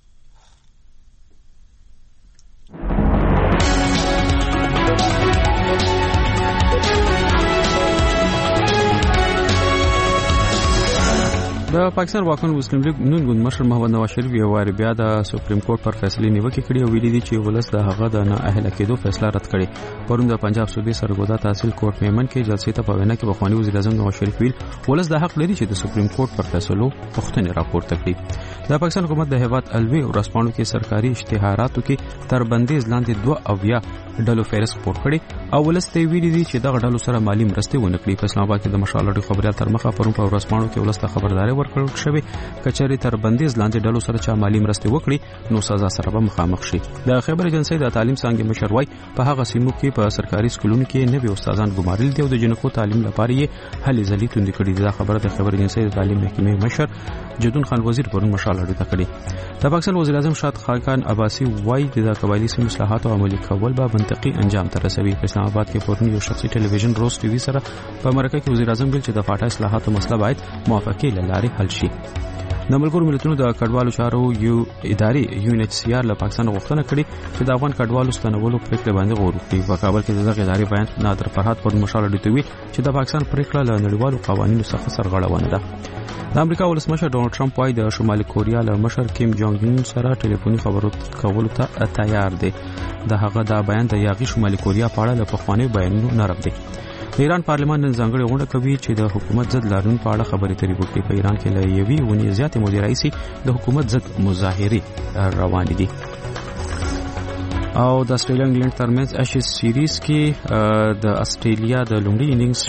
د پاکستان واکمن مسلم لیگ نون ګوند مشر محمد نواز شریف یو واری بیا د سپریم کورټ پر فیصله نیوکه کړې او ویلي دي چې ولس د هغه د نه اهل کېدو فیصله رد کړي. پرون د پنجاب صوبې سرګودا تحصیل کورټ میمن کې جلسې ته په وینا کې بخوانی وزیر اعظم نواز شریف ویل ولس د حق لري چې د سپریم کورټ پر فیصلو پوښتنې راپورته کړي. د پاکستان حکومت د هیواد الوی او رسپانو کې سرکاري اشتهاراتو کې تر بندیز لاندې 2 اویا ډلو فهرست خپور کړي او ولس ته ویلي دي چې دغه ډلو سره مالی مرستې ونه کړي. په اسلام آباد کې د مشال خبريال تر مخه پرون په رسپانو کې ولس ته خبرداري ورکړل شوې کچاري تر بندیز لاندې ډلو سره چا مالی مرستې وکړي نو سزا سره به مخامخ شي. د خبر ایجنسی د تعلیم څنګه مشر وای په هغه سیمو کې په سرکاري سکولونو کې نوي استادان ګمارل دي او د جنکو تعلیم لپاره یې هلي ځلې توندې کړې. دا خبره د خبر ایجنسی د تعلیم محکمې مشر جدون خان وزیر پرون مشال اړه کړې. د پاکستان وزیر اعظم شاد خاقان عباسی وای د قبایلی سیمو اصلاحات او عملي کول به منطقي انجام ته رسوي. په اسلام آباد کې پرون یو شخصي ټلویزیون روز ټي وي سره په مرکه کې وزیر اعظم ویل چې د فاټا اصلاحاتو مسله باید موافقه لارې حل شي. د ملګرو ملتونو د کډوالو چارو یو اداري UNHCR له پاکستان غوښتنه کړې چې د افغان کډوالو ستنولو پریکړه باندې غور وکړي. په کابل کې دغه اداري بیان نادر فرهاد پر مشال ډیټوي چې د پاکستان پریکړه له نړیوالو قوانینو څخه سرغړونه ده. د امریکا ولسمشر ډونالد ټرمپ وايي د شمالي کوریا له مشر کیم جونګ ان سره ټلیفوني خبرو کولو ته تیار دی. د هغه دا بیان د یاغي شمالي کوریا په اړه له پخواني بیانونو نرم دی. د ایران پارلمان نن ځانګړې غونډه کوي چې د حکومت ضد لاریون په اړه خبرې اترې وکړي. په ایران کې له یوې ونې زیاتې مودې راهیسې د حکومت ضد مظاهرې روانې دي. او د استرالیا انګلند ترمنځ اشیز سیریز کې د استرالیا د لومړي اننګز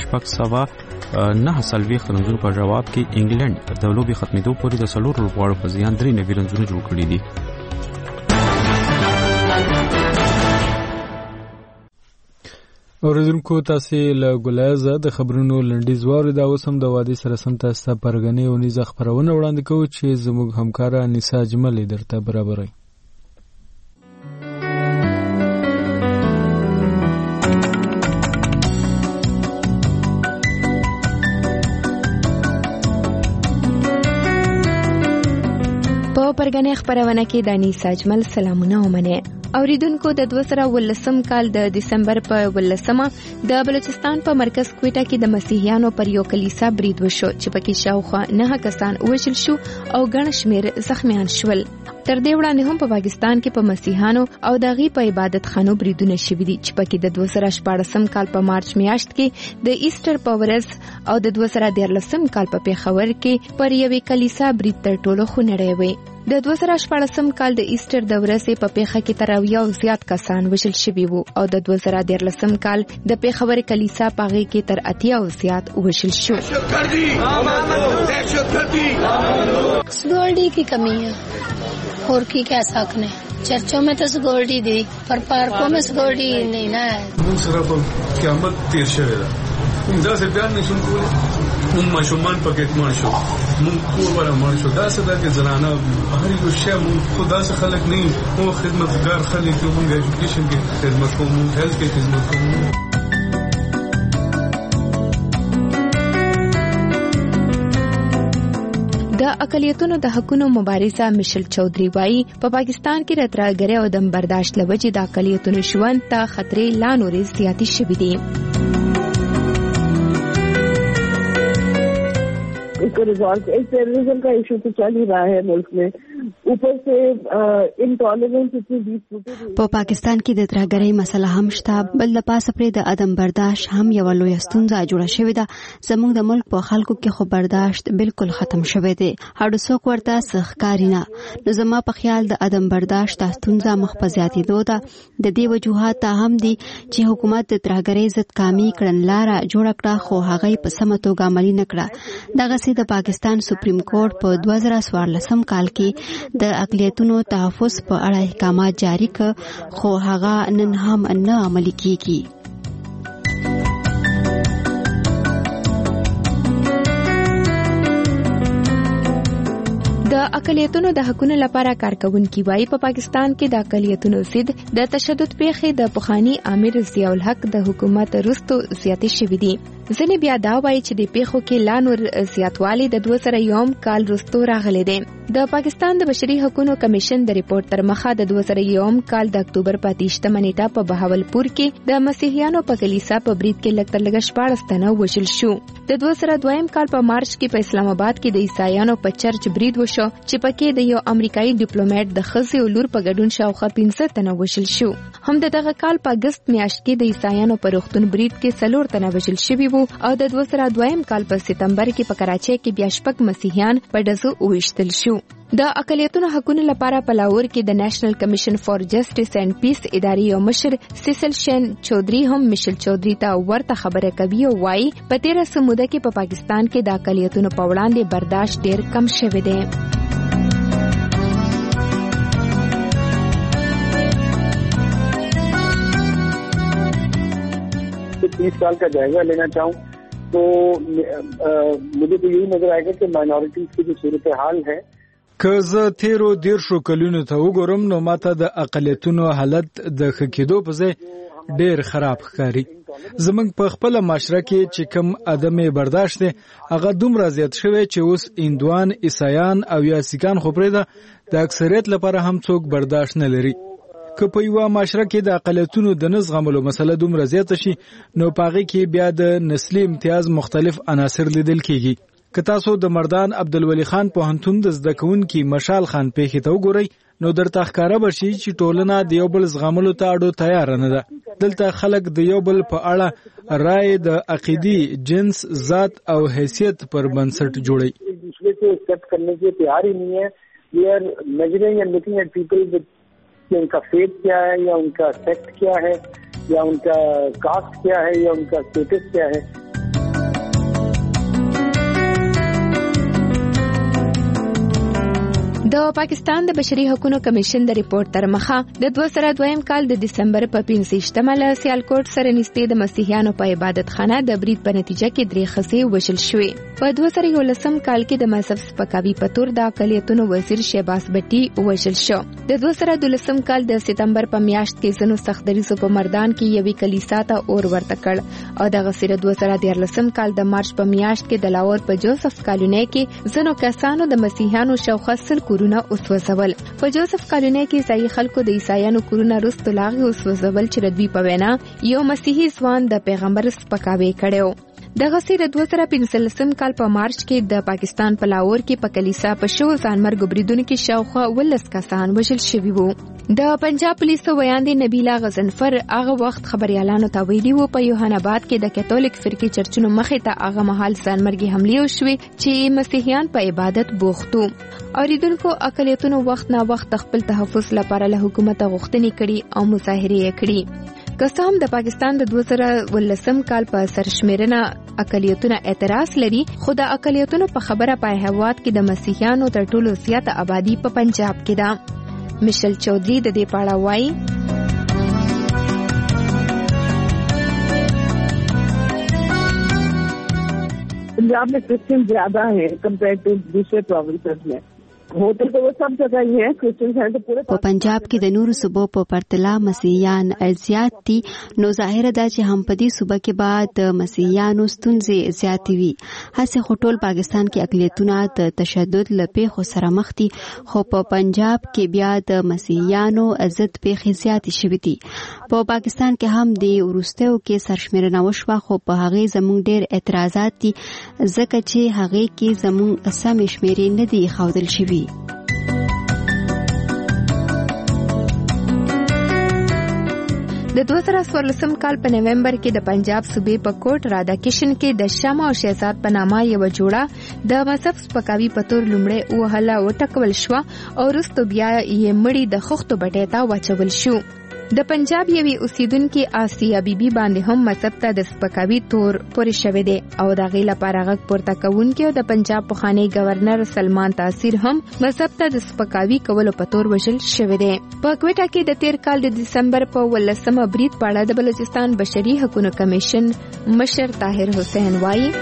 9 رنزونو په جواب کې انګلند د لوبي ختمېدو پورې د 4 لوبغاړو په زیان 3 نوي رنزونه جوړ کړي دي. اوریدونکو تاسو له ګلایزه د خبرونو لنډیز واره دا اوسم د وادي سره سم تاسو پرګنې او نيزه خبرونه وړاندې کوو چې زموږ همکارا نساء اجمل درته برابرای. په پرګنې خبرونه کې د نساء اجمل سلامونه ومنه. اوریدونکو د 2019 کال د دسمبر په 18 د بلوچستان په مرکز کوټه کې د مسیحیانو پر یو کلیسا برید وشو چې پکې شاوخوا 9 کسان وژل شو او ګڼ شمېر زخمیان شول. تر دې وړاندې هم په پاکستان کې په مسیحیانو او دغه په عبادت خانو بریدونه شوي دي چې پکې د 2014 کال په مارچ میاشت کې د ایسټر په ورځ او د 2013 کال په پیښور کې پر یوې کلیسا برید تر ټولو خونړی وي. د 2014 کال د ایسټر د ورځې په پیښه کې تر 90 زیات کسان وژل شوي وو او د 2013 کال د پیښور کلیسا په هغه کې تر 80 زیات وژل شو. سکیورٹی کی کمی ہے اور کی کیا ساکھنے چرچوں میں تو سکیورٹی دی پر پارکوں میں سکیورٹی نہیں نا ہے. صرف قیامت تیر شوی ده دا څه بیان نشم کولی. مونږ ماشومان پکې مړ شو، مونږ کور ولا مړ شو. دا څه ده چې زنانه هر یو شی مونږ خدا څخه خلک نه یو، مو خدمتګار خلک یو. مونږ ایجوکیشن کې خدمت کوو، مونږ هیلث کې خدمت کوو. د اقلیتونو د حقوقو مبارزه مشل چودھری وایي په پاکستان کې راتراګری او دم برداشت لوجې د اقلیتونو ژوند ته خطرې لا نورې زیاتې شوې دي. एक टेररिज्म का इशू तो चल ही रहा है मुल्क में, ऊपर से इंटॉलरेंस इतनी डीप په پاکستان کې د ترهګرۍ مسله هم شته، بل د پاسه پرې د عدم برداشت هم یو لوی ستونزه جوړه شوې ده. زموږ د ملک په خلکو کې خو برداشت بالکل ختم شوی دی، هر څوک ورته سخکاری نه. نو زما په خیال د عدم برداشت ستونزه مخ په زیاتېدو ده. د دې وجوهات هم دي چې حکومت د ترهګرۍ ضد قامي کړنلاره جوړه کړه خو هغه په سمه توګه عملي نه کړه. دغه چې د پاکستان سپریم کورټ په 2014 کال کې د اقلیتونو تحفظ په اړه احکامات جاری کړ خو هغه نن هم نه عملي کیږي. د اقلیتونو د حقوقو لپاره کارکونکي وايي په پاکستان کې د اقلیتونو ضد د تشدد پیښې د پخوانی امیر ضیاء الحق د حکومت وروسته زیاتې شوې دي. ځینې بیا دا وایي چې د پیښو کې لا نور زیاتوالی د 2001 کال وروسته راغلی دی. د پاکستان د بشري حقوقو کمیشن د ریپورت تر مخه د 2001 کال د اکتوبر 28 نیټه په بهاولپور کې د مسیحیانو په کلیسا په برید کې لږ تر لږه 14 تنه وژل شو. د 2002 کال په مارچ کې په اسلام آباد کې د عیسایانو په چرچ برید وشو چې پکې د یو امریکایي ډیپلوماټ د ښځې او لور په ګډون شاوخوا 15 تنه وژل شو. هم دغه کال په اگست میاشت کې د عیسایانو په روغتون برید کې 4 تنه وژل شوي وو او د 2002 کال په سپتمبر کې په کراچۍ کې بیا شپږ مسیحیان په ډزو وویشتل شو. د اقلیتونو حقوقو لپاره په لاهور کې د نېشنل کمیشن فار جسټس اینڈ پیس اداري یو مشر سیسل شین چودري هم مشل چودري ته ورته خبره کوي او وايي په تیر سموده کې په پاکستان کې د اقلیتونو په وړاندې برداشت ډیر کم شوی دی. तो 30 साल का जायजा लेना चाहूँ तो मुझे तो यही नजर आएगा कि माइनॉरिटीज की जो सूरत हाल है که زه تیرو 10 کلونو ته وګورم نو ماته د اقلیتونو حالت د خکېدو په ځای ډیر خراب ښکاري. زمونږ په خپل معاشره کې چې کم عدم برداشت دی هغه دومره زیات شوی چې اوس هندوان، عیسایان او یا سیکان خو پرېږده د اکثریت لپاره هم څوک برداشت نه لري. که په یوه معاشره کې د اقلیتونو د نه زغملو مسله دومره زیاته شي نو په هغې کې بیا د نسلي امتیاز مختلف عناصر لیدل کیږي. که تاسو د مردان عبدالولي خان پوهنتون د زده کوونکي مشال خان پیښې ته وګورئ نو درته ښکاره به شي چې ټولنه د یو بل زغملو ته اړو تیاره نه ده. دلته خلک د یو بل په اړه رایې د عقیدې، جنس، ذات او حیثیت پر بنسټ جوړوي. ایک دوسرے کو ایکسپٹ کرنے کے تیار ہی نہیں ہے. وی آر میجرنگ اینڈ لوکنگ ایٹ پیپل کہ ان کا فیتھ کیا ہے یا ان کا سیکٹ کیا ہے یا ان کا کاسٹ کیا ہے یا ان کا اسٹیٹس کیا ہے. د پاکستان د بشري حقوقو کمیشن د ریپورت تر مخه د 2002 کال د دسمبر په 15 له سیالکوټ سره نږدې د مسیحیانو په عبادت خانه د برید په نتیجه کې 3 ښځې وژل شوې. په 2011 کال کې د مذهب سپکاوي په تور د اقلیتونو وزیر شهباز بټي وژل شو. د 2012 کال د سپتمبر په میاشت کې زنو سختدریزو په مردان کې یوې کلیسا ته اور ورته کړ او د غسیره 2013 کال د مارچ په میاشت کې د لاهور په جوزف کالونی کې زنو کسانو د مسیحیانو شاوخوا 100 کورونه اوسوځول. په جوزف کالونی کې ځایي خلکو د عیسایانو کورونه وروسته لاغي اوسوځول چې د دوی په وینا یو مسیحي ځوان د پیغمبر سپکاوی کړی. دغه سره 2015 کال په مارچ کې د پاکستان په لاهور کې په کلیسا په شو ځانمرګ بریدونو کې شاوخوا 19 کسان وژل شوي وو. د پنجاب پولیسو ویاندې نبیلا غزنفر هغه وخت خبريالانو ته ویلي وو په یوهان آباد کې د کاتولیک فرقې چرچونو مخې ته هغه مهال ځانمرګي حملې وشوې چې مسیحیان په عبادت بوختو. اوریدونکو اقلیتونو وخت نا وخت خپل تحفظ لپاره له حکومت غوښتنې کړي او مظاهرې یې کړي. که هم د پاکستان د 2019 کال په سرشمیرنه اقلیتونه اعتراض لري خو د اقلیتونو په خبره په هیواد کې د مسیحیانو تر ټولو زیاته آبادی په پنجاب کې ده. مشل چودري د دې پاړه وایي पंजाब में क्रिश्चियन ज्यादा है कंपेयर टू दूसरे प्रोविंसेस में. होते तो वो सब जगह ही है क्रिश्चियन है तो पूरे په پنجاب کې د نورو صوبو په پرتله مسیحیان زیات دي نو ظاهره ده چې هم په دې صوبه کې بعد د مسیحیانو ستونزې زیاتې وي. هڅه خټول پاکستان کې اقلیتونه د تشدد له پیښو سره مخ دي خو په پنجاب کې بیا د مسیحیانو عزت پیښې زیاتې شوې دي. په پاکستان کې هم د ورستیو کې سرشمیرنه وشوه خو په هغه زموږ ډېر اعتراضات دي ځکه چې هغه کې زموږ سم شمیرې نه دي ښودل شوي. د 2014 کال په نومبر کې د پنجاب صوبې په کوټ راداکشن کې د شمع او شهزاد په نامه یو جوړه د مذهب سپکاوي په تور لومړی وهله وټکول شو او وروسته بیا یې مړی د خښتو بټۍ ته واچول شو. د پنجاب یوې اوسیدونکو آسیا بیبي باندې هم مذهب ته د سپکاوي تور پورې شوی دی او د غي لپاره غږ پورته کوونکو د پنجاب پخوانی گورنر سلمان تاثیر هم مذهب ته د سپکاوي کولو په تور وژل شوی دی. په کوټا کې د تیر کال د دسمبر په 18 برید په اړه د بلوچستان بشري حقوقو کمیشن مشر طاهر حسین وایي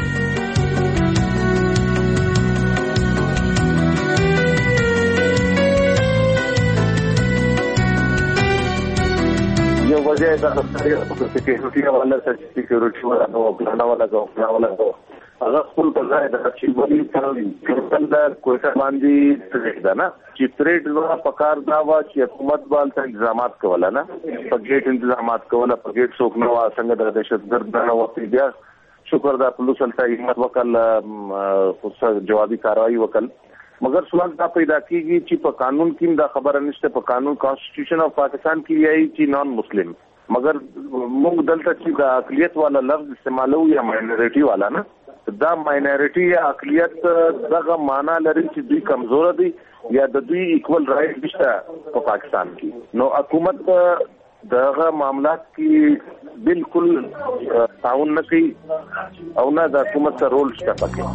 वजह सिक्योरिटी वाला सिक्योरिटी वाला को फलाना वाला को अगर स्कूल पर जाए तो अच्छी बड़ी अंदर कोयटा बांधी ट्रेड ना कि ट्रेड वाला पकार दावा कि हुकूमत वाल का इंतजामात का वाला ना पगेट इंतजामात का वाला पगेट सोखना वा संगत दहशतगर्द ना वक्त दिया शुक्र दा पुलिस अलता हिम्मत वकल जवाबी कार्रवाई वकल मगर सवाल दा पैदा कीगी कि पर कानून की दा खबर अनिश्ते पर कानून कॉन्स्टिट्यूशन ऑफ पाकिस्तान की आई कि नॉन मुस्लिम मगर मुंग दलता की दा अकलियत वाला लफ्ज इस्तेमाल हो या माइनॉरिटी वाला ना दा माइनॉरिटी या अकलियत दा माना लरी कि दुई कमजोर दी या दुई इक्वल राइट दिशा पाकिस्तान की नो हुकूमत दगा मामला की बिल्कुल ताउन न की और ना दा हुकूमत का रोल स्टेप पके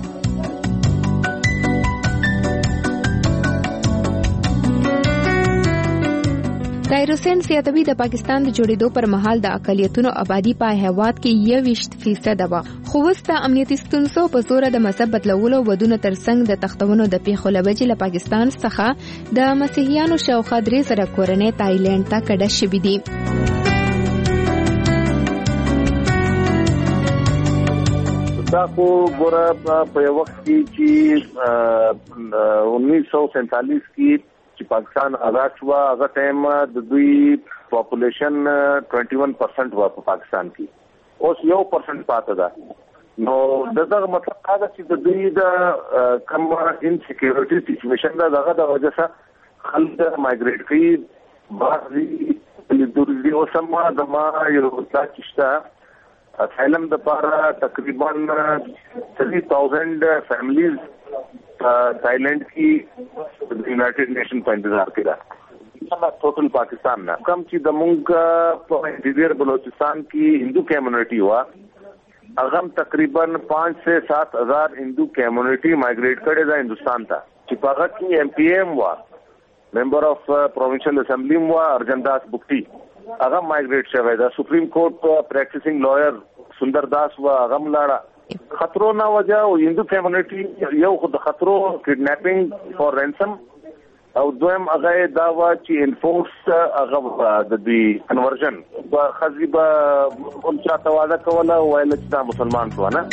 طاهر حسین زیاتوي د پاکستان د جوړېدو پر مهال د اقلیتونو آبادی په هیواد کې 21% وه خو اوس د امنیتي ستونزو په زور د مذهب بدلولو ودونه ترڅنګ د تختونو د پیښو له وجې له پاکستان څخه د مسیحیانو شاوخوا 3,000 کورنۍ تایلند ته کډه شوي دي. دا خو ګوره په یو وخت کې چې 1947 کې چې پاکستان آزاد شو هغه ټایم د دوی پاپولیشن 21% و په پاکستان کې اوس 1% پاتې ده نو دغه مطلب دا چې د دوی د کم انسیکیورټي سچويشن دغه د وجه سره خلک مایګریټ کوي بعضي د دوی اوسما د ما یو تاچشتا اسایلم د پاره تقریبا 3000 فیملیز تائیلینڈ کی یونائٹڈ نیشن کا انتظار کرا ٹوٹل پاکستان نا کم چی دمنگ انٹیریئر بلوچستان کی ہندو کمیونٹی ہوا اغم تقریباً 5 سے 7 ہزار ہندو کمیونٹی مائگریٹ کرے دا ہندوستان تھا چپاغت کی ایم پی ایم ہوا ممبر آف پروونشل اسمبلی ہوا ارجن داس بکٹی اغم مائگریٹ شوے دا سپریم کورٹ پریکٹسنگ لائر سندر داس ہوا اغم لاڑا خطروں نہ وجہ او ہندو کمیونٹی یو خود خطروں کڈنیپنگ فار رینسم او دویم هغه داوا چې انفورس هغه د دې کنورژن په خزيبه اون چاته واده کوله وایل چې دا مسلمان شو نه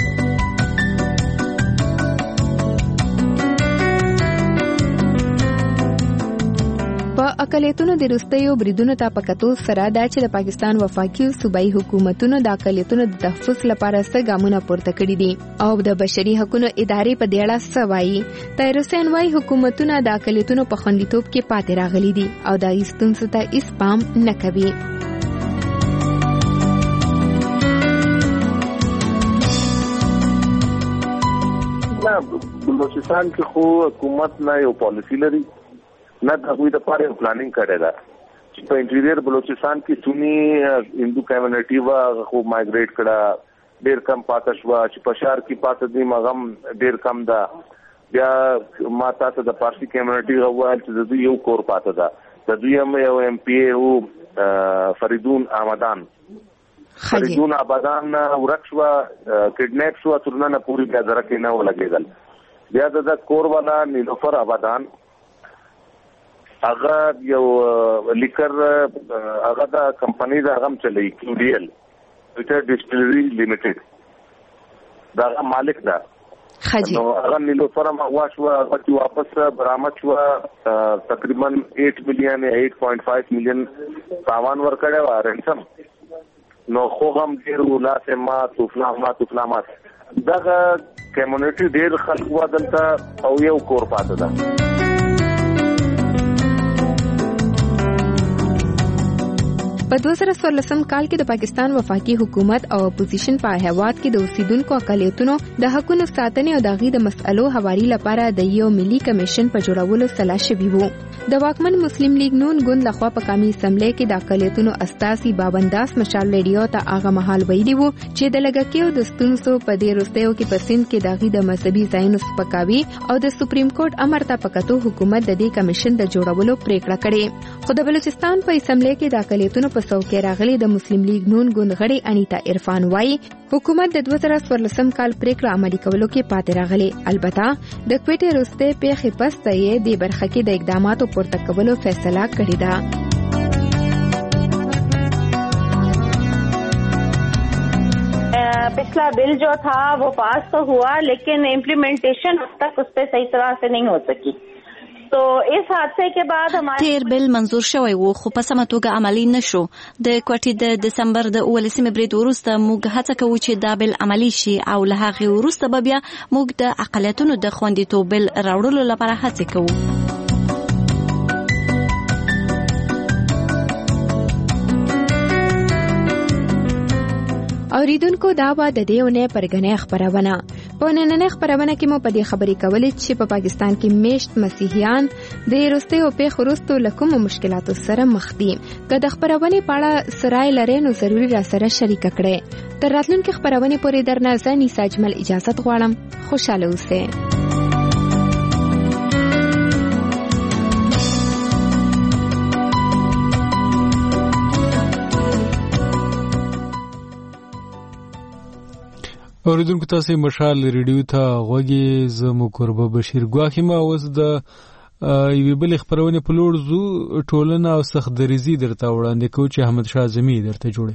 په اقلیتونو د روستیو بریدونو ته پکتو سره دا چې د پاکستان وفاقي صوبایي حکومتونو د اقلیتونو د تحفظ لپاره څه ګامونه پورته کړي دي او د بشري حقوقو ادارې په دې اړه څه وایي. طاهر حسین وایي حکومتونه د اقلیتونو په خوندیتوب کې پاتې راغلي دي او د ستونزو ته هیڅ پام نه کوي. بلوچستان کې خو حکومت نه یو پالیسی لري نه د هغوی د پاره پلانینګ کړی ده چې په انټیریئر بلوچستان کې سنی هندو کمیونټي وا خو مایګریټ کړه ډیر کم پاتې شو چې په شهر کې پاتې دي مغم ډیر کم ده بیا ماته ته د پارسي کمیونټي غوال چې د دوی یو کور پاتې ده د دوی هم یو ایم پی او فریدون آبادان ورک شو کډنیپ شو ترنه پوری ګذره کې نه ولګېدل بیا د کور والا نیلوفر آبادان هغه یو لیکر هغه د کمپنی دا غم چلی QDL ویټر ډیسټیلری لیمیټډ دا مالک دا نو هغه نیلوفر واښو هغه واپس برآمد شو تقریبا 8 مليون 8.5 مليون تاوان ورکړی و رنسم نو خو هم ډیر ولاسه ما توفلامات دا کمیونټي ډیر خلک ودلته او یو کور پاتې ده. په 2014 کال کې د پاکستان وفاقي حکومت او اپوزیشن په هیواد کې د اوسیدونکو اقلیتونو د حقوقو ساتنې او د غي د مسألو حوالي لپاره د یو ملي کمیشن په جوړولو سلا شوی وو. د واکمن مسلم لیگ نون ګوند لخوا په قومي اسمبلی کې د اقلیتونو استاسي بابنداس مشال ریډیو ته هغه مهال ویلي وو چې د لګکیو د ستونزو په دې وروستیو کې په سند کې د غي د مذهبي ځایونو سپکاوي او د سپریم کورټ امر ته پکاتو حکومت د دې کمیشن د جوړولو پریکړه کړې. خو د بلوچستان په اسمبلی کې د اقلیتونو په څوکۍ راغلي د مسلم لیگ نون ګوند غړي انیتا عرفان وايي حکومت د 2014 کال پریکړه عملي کولو کې پاتې راغلي. البته د کوټې وروسته پیښې پس یې د برخه کې د اقداماتو پورته کولو فیصله کړې ده. पिछला बिल जो था वो पास तो हुआ लेकिन इम्प्लीमेंटेशन अब तक उस पे सही तरह से नहीं हो सकी. तो इस हादसे के बाद हमारे تیر بل منظور شوی وو خو په سمه توګه عملی نشو. د کوټې د دسمبر د 18 برید وروسته موږ هڅه کوو چې دا بل عملی شي او له هغې وروسته به بیا موږ د اقلیتونو د خوندیتوب بل راوړلو لپاره هڅه کوو. اوریدونکو دا و د دې ونې پرګنې خبرونه. په نننۍ خبرونه کې مو په دې خبرې کولې چې په پاکستان کې میشت مسیحیان د وروستیو پیښو وروسته له کومو مشکلاتو سره مخ دي. که د خبرونې په اړه سرای لرئ نو ضروري راسره شریک کړئ. تر راتلونکي خبرونې پورې درنه زه نیسا اجمل اجازه غواړم. خوشاله اوسئ. اوریدونکو تاسو مشال ریډیو ته غوږی زمو قربه بشیر ګواخیم اوس د یوې بل خبرونه په لور زو ټولنه او سخدریزي درته وړاندې کوي چې احمد شاه اعظمي درته جوړي.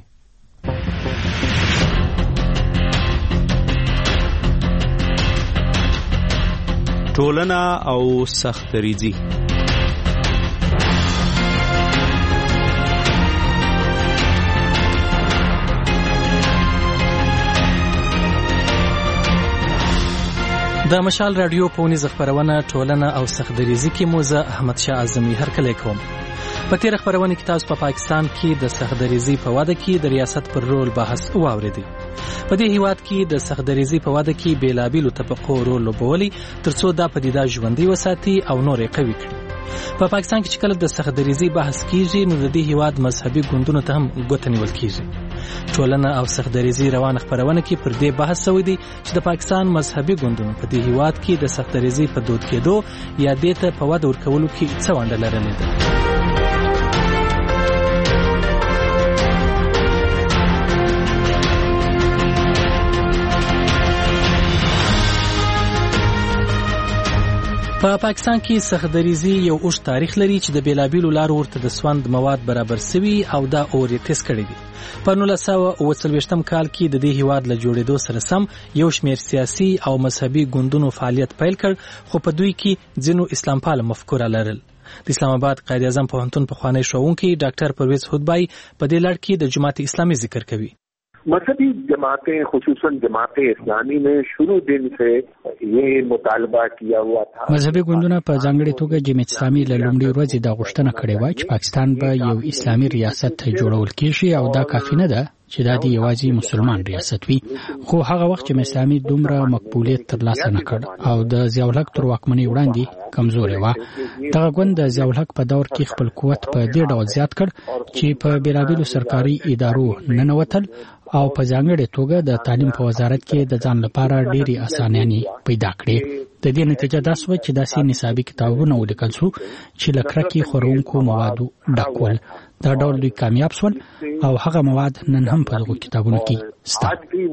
ټولنه او سخدریزي د مشال رادیو په ونیز خبرونه ټولنه او سخدریزي کې موزه احمد شاه اعظمي هرکلی کوم. په تیر خبرونه کې تاسو په پاکستان کې د سخدریزي په واده کې د ریاست پر رول بحث واوریدي. په دې هیواد کې د سخدریزي په واده کې بیلابیلو طبقو رول لوبولي ترڅو دا پدیده ژوندۍ وساتي او نورې قوي کړي. په پاکستان کې چې کله د سخدریزي بحث کیږي نو د دې هیواد مذهبي ګوندونو ته هم ګوته نیول کیږي. ټولنه او سخدریزي روان خبرونه کې پر دې بحث شوی دی چې د پاکستان مذهبي ګوندونو په دې هیواد کې د سخدریزي په دود کېدو یا دې ته په وده ورکولو کې څه ونډه لرلې ده. په پاکستان کې سخدریزي یو اوږد تاریخ لري چې د بیلابیلو لارو ورته د سوند مواد برابر سوي او دا اور یې تیز کړی دي. په 1940 کال کې د دې هیواد له جوړېدو سره سم یو شمېر سیاسي او مذهبي ګوندونو فعالیت پیل کړ خو په دوی کې ځینو اسلام پاله مفکوره لرل. د اسلام آباد قائد اعظم پوهنتون پخوانی ښوونکی ډاکټر پرویز خودبای په دې لړ کې د جماعت اسلامي ذکر کوي. मजहबी जमातें खुसूसन जमातें इस्लामी में शुरू दिन से ये मुतालबा किया हुआ था. مذهبي ګوندونه په ځانګړي توګه جماعت اسلامي له لومړۍ ورځې دا غوښتنه کړې وه چې پاکستان به یو اسلامي ریاست جوړول کیږي او دا کافي نه ده چې دا دی یوازې مسلمان ریاست وي. خو هغه وخت چې اسلامي دومره مقبولیت ترلاسه نه کړ او د ضیاء الحق تر واکمنۍ وړاندې کمزورې وه. دغه ګوند د ضیاء الحق په دور کې خپل قوت په دې ډول زیات کړ چې په بیلابیلو سرکاري ادارو ننوتل او په ځانګړي توګه د تعلیم په وزارت کې د ځان لپاره ډېری اسانیانې پیدا کړې. د دې نتیجه دا شوه چې داسې نصابي کتابونه ولیکل شو چې له کرکې خورونکو موادو ډک ول. دا ډول دوی کامیاب شول او هغه مواد نن هم په دغو کتابونو کې شته.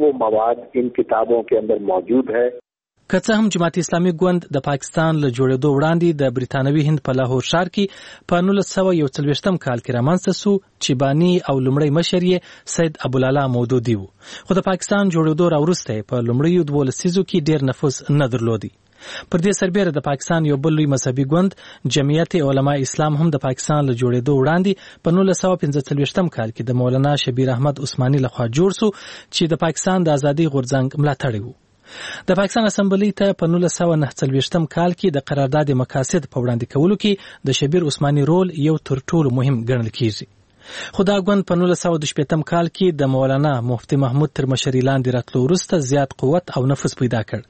که څه هم جماعت اسلامي ګوند د پاکستان له جوړېدو وړاندې د بریتانوي هند په لاهور ښار کې په 1941 کال کې رامنځته شو چې بانی او لومړی مشر یې سید ابولالا مودودي و. خو د پاکستان جوړېدو راوروسته په لومړیو 12 لسیزو کې ډېر نفوذ نه درلودي. پر دې سربېره د پاکستان یو بل لوی مذهبي ګوند جمعیت علماء اسلام هم د پاکستان له جوړېدو وړاندې په 1945 کال کې د مولانا شبیر احمد عثماني لخوا جوړ شو چې د پاکستان د ازادۍ غورځنګ ملاتړی و. د پاکستان اسمبلی ته په 1949 کال کې د قرارداد مقاصد په وړاندې کولو کې د شبیر عثماني رول یو تر ټولو مهم ګڼل کیږي. خو دا ګوند په 1918 کال کې د مولانا مفتي محمود تر مشرۍ لاندې راتلو وروسته زیات قوت او نفوذ پیدا کړ.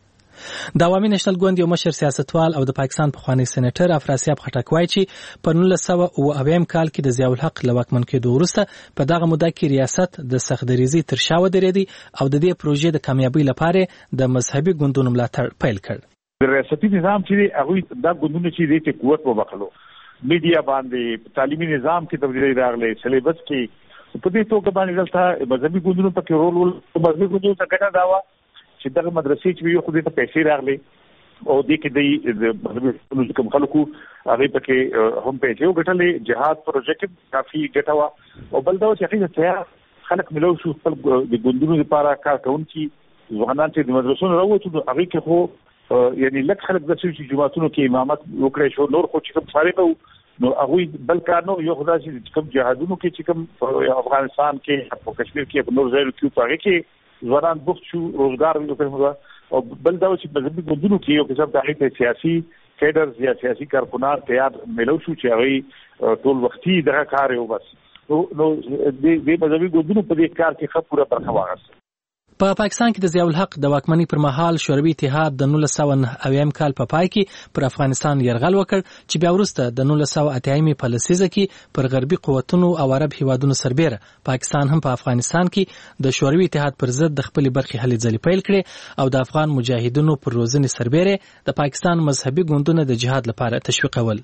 د عوامي نېشنل ګوند یو مشر سیاستوال او د پاکستان پخوانی سېنیټر افراسیاب خټک وایي چې په 1990 کال کې د ضیاء الحق له واکمن کېدو وروسته په دغه موده کې ریاست د سختدریزۍ تر شا ودرېدی او د دې پروژې د کامیابۍ لپاره د مذهبي ګوندونو ملاتړ پیل کړ. د ریاستي نظام چې هغه دا ګوندونه چې د قوت وبخلو میډیا باندې تعلیمي نظام کې تبدیلی راغله سلیبس کې په دې توګه باندې دلته مذهبي ګوندونو په کې رول مذهبي ګوندونو څخه ګټه داوا چې دغه مدرسې چې یو خو دې ته پیسې راغلي او دې کې د مذهبي ګوندونو کوم خلکو هغه په کې هم پیسې وګټلې جهاد پروژیکټ کافي ګټه وا او بل دا چې هغه خلک ملو شو خپل د ګوندونو لپاره کار کوونکي ځوانان چې د مدرسو راووتو هغه کې خو یعنی لکه خلک د چې جماعتونو کې امامت وکړي شو نور خو چې کوم فارغ نو هغه بل کار نو یو خدای چې کوم جهادونو کې چې کوم افغانستان کې په کشمیر کې په نور ځایونو کې پاره کې ځوانان بوخت شو روزګار وکړي او بل دا چې مذهبي ګوندونو کې یو قسم د سیاسي کیډر یا سیاسي کارکونان تیار ملو شو چې هغه ټول وختي دغه کار یو بس نو د مذهبي ګوندونو په دې کار کې خپل پوره برخه واغسته. په پاکستان کې د ضیاء الحق د واکمنۍ پر مهال شوروي اتحاد د 1990 کال په پای کې پر افغانستان یرغل وکړ چې بیا وروسته د 1980 په لسیزه کې پر غربي قوتونو او عرب هیوادونو سربېره پاکستان هم په افغانستان کې د شوروي اتحاد پر ضد د خپل برخې هلې ځلې پیل کړې او د افغان مجاهدینو پر روزنې سربېره د پاکستان مذهبي ګوندونه د جهاد لپاره تشویقول.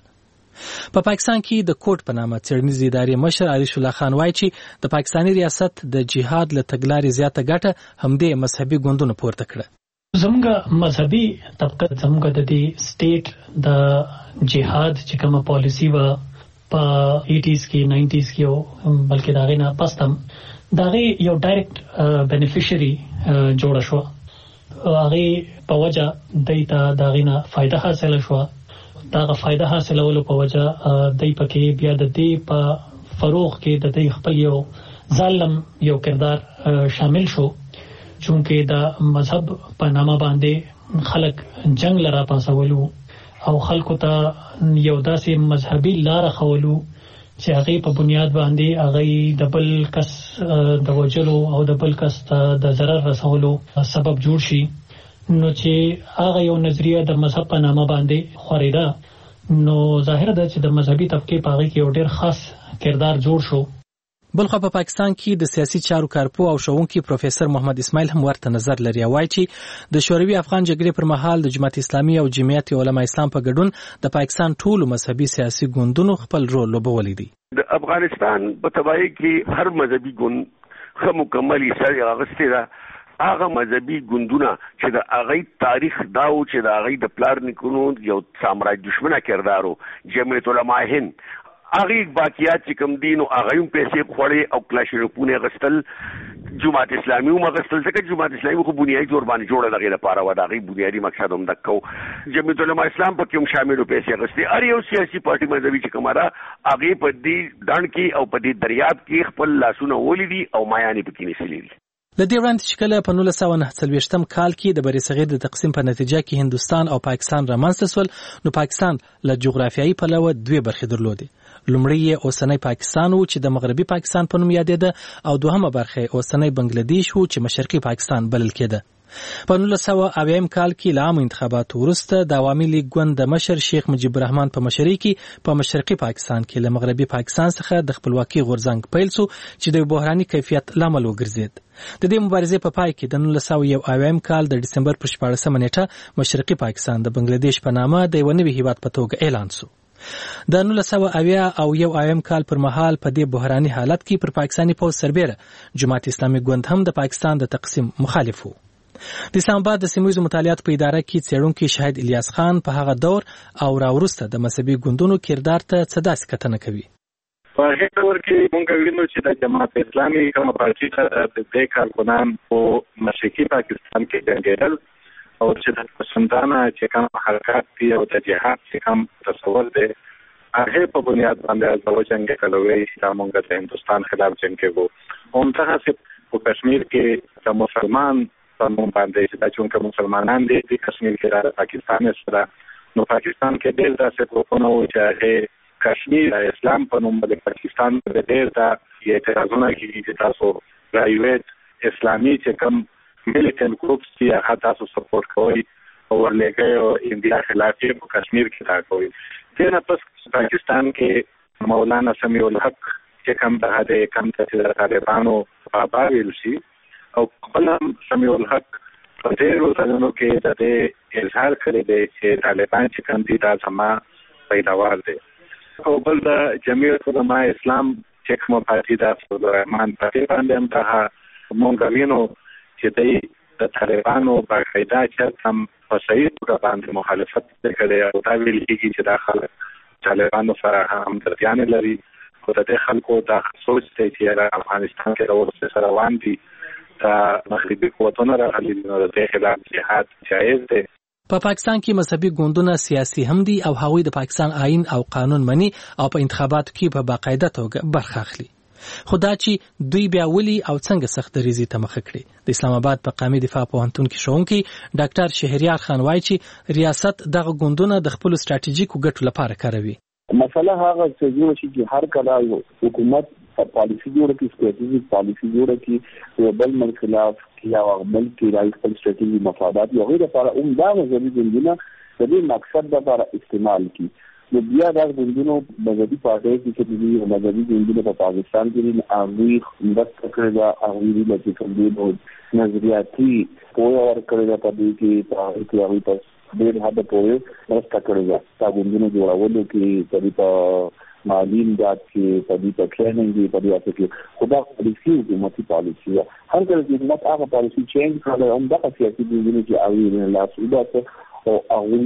په پاکستان کې د کوټ په نامه څېړنیزې ادارې مشر عریش الله خان وایي چې د پاکستاني ریاست د جهاد له تګلارې زیاته ګټه همدې مذهبي ګوندونو پورته کړه. زموږ مذهبي طبقه زموږ د دې سټیټ د جهاد چې کومه پالیسی و په 80s کې 90s کې او بلکې دا غینه پستم دا یو ډایرکټ بینیفیشري جوړ شو هغه په وجه دایته دا غینه فائدہ حاصل شو دا فائدہ حاصلولو په وجه دای پکې بیا د دې په فروغ کې د دې خپل یو ظالم یو کردار شامل شو چونکه دا مذهب په نامه باندې خلک جنگ لرا پاسولو او خلکو ته یو داسې مذهبي لار خولو چې هغه په بنیاد باندې هغه د بل کس د وجلو او د بل کس د ضرر رسولو سبب جوړ شي نو چې هغه یو نظریه د مذهب په نامه باندې خوریده نو ظاهر ده چې د مذهبي طبقه په هغه کې یو ډېر خاص کردار جوړ شو. بلخو په پاکستان کې د سیاسي چارو کارپو او شاونکي پروفیسور محمد اسماعیل هم ورته نظر لري وایي چې د شوروي افغان جګړې پر مهال د جماعت اسلامي او جمعیت علماء اسلام په ګډون د پاکستان ټولو مذهبي سیاسي ګوندونو خپل رول لوبولی دی. د افغانستان په تباہی کې هر مذهبي ګوند خو مکمل حصہ اغسطی دا هغه مذهبي ګوندونه چې د هغه تاریخ داو چې د هغه د پلار نکونو یو سامراج دشمنه کردارو جمعیت علماء هند هغه باقیات چې کوم دین او هغه هم پیسې خوړې او کلاشینکوفونه غستل جماعت اسلامي هم غستل ځکه جماعت اسلامي خو بنیادی تور باندې جوړه دغه لپاره و دغه بنیادی مقصد هم دکو جمعیت علماء اسلام په کوم شامل پیسې غستې ار یو سیاسي پارټي مذهبي چې کومه هغه په دې ډان کې او په دې دریاب کې خپل لاسونه ولیدي او مایانی پکې نسلی. د دې وړاندې چې کله په 1949 کال کې د برصغیر د تقسیم په نتیجه کې هندستان او پاکستان رامنځته شول نو پاکستان له جغرافیایي پلوه دوه برخې درلودې. لومړی یې اوسنی پاکستان و چې د مغربي پاکستان په نوم یادېده او دوهمه برخه اوسنی بنگلادیش و چې مشرقي پاکستان بلل کېده. په 1990 کال کې له عامو انتخاباتو وروسته د عوامي لیگ ګوند د مشر شیخ مجیب الرحمن په مشرۍ کې په مشرقي پاکستان کې له مغربي پاکستان څخه د خپلواکۍ غورځنګ پیل شو چې د بحراني کیفیت لامل وګرځید. د دې مبارزې په پای کې د 1991 کال د دسمبر پر 14 نیټه مشرقي پاکستان د بنگلادیش په نامه د یو نوي هیواد په توګه اعلان شو. د 1991 کال پر مهال په دې بحراني حالت کې پر پاکستاني پوځ سربېره جماعت اسلامي ګوند هم د پاکستان د تقسیم مخالف و. د اسلام آباد د سیمه ییزو مطالعاتو په اداره کې څېړونکی شاهد الیاس خان په هغه دور او راوروسته د مذهبي ګوندونو کردار ته څه داسې کتنه کوي. په هغه دور کې موږ وینو چې د جماعت اسلامي کومه پارټي ته د دې کارکونان په مشرقي پاکستان کې جنګېدل او چې د پسندانه چې کوم حرکات دي او د جهاد چې کوم تصور دی هغه په بنیاد باندې د جنگ کولوي چې موږ د هندستان خلاف جنگ کوو هم څنګه په کشمیر کې د مسلمان په مون باندې چې دا چې مسلمانان دي د کشمیر کې د پاکستان سره نو پاکستان کې ډېر داسې کوونه و چې هغه کشمیر اسلام په نوم د پاکستان په ډېر دا اعتراضونه کیږي چې تاسو پرایویټ اسلامي چې کوم ملیټنټ ګروپس چې هغه تاسو سپورټ کوي او ورلګي او انډیا خلاف په کشمیر کې تا کوي. دغه پس پاکستان کې مولانا سمیع الحق چې کوم د کم ته د طالبانو په ویل شي او خپل سمیع الحق په ډېرو ځایونو کې د اظهار کړی دی چې طالبان چې کوم دي دا زما پیداوار دی. او بل د جمعیت علماء اسلام چې کومه پارټي ده فضل الرحمن پارټي باندې هم دا مونږ وینو چې د طالبانو باقاعده چې هم په صحیح توګه باندې مخالفت کړی او دا ویل کېږي چې دا خلک طالبانو سره همدردیانې لري او د دې خلکو دا سوچ دی چې افغانستان کې د ورسره سره روان دي دا مغربي قوتونه راغلي دي نو د دې خلاف جهاد جایز دی. په پاکستان کې مذهبي ګوندونه سیاسي هم دي او هغوی د پاکستان آئین او قانون مني او په انتخاباتو کې په باقاعده توګه برخه اخلي. خو دا چې دوی بیا ولي او څنګه سختدریزي ته مخه کړي. د اسلام آباد په قومي دفاع پوهنتون کې ښوونکی ډاکټر شهریار خان وایي چې ریاست دغه ګوندونه د خپل ستراتیژیکو ګټو لپاره کاروي. مسله هغه چې چې هر کله حکومت پالیسی جوړه کی ستراتیژیک پالیسی جوړه کی بل من خلاف یا بل کی رائے خپل ستراتیژیک مفادات یا غیره لپاره دا مذهبي ګوندونه د دې مقصد لپاره استعمال کی. نو بیا دا ګوندونه مذهبي پارټي چې دي مذهبي ګوندونه په پاکستان کې هغه مدد کړی دا هغه د کوم دي نظریاتي پوهه ورکړی دا په دې کې په اختیاري په ډېر حد پورې راست کړی دا ګوندونه جوړولو کې په مالی امداد کې په دې په ټریننګ کې په دې کې خدا پالیسی حکومتي پالیسی هر کله چې حکومت هغه پالیسی چینج کړي هم د سیاسي ګوندونو چې اوی نه لاسوده او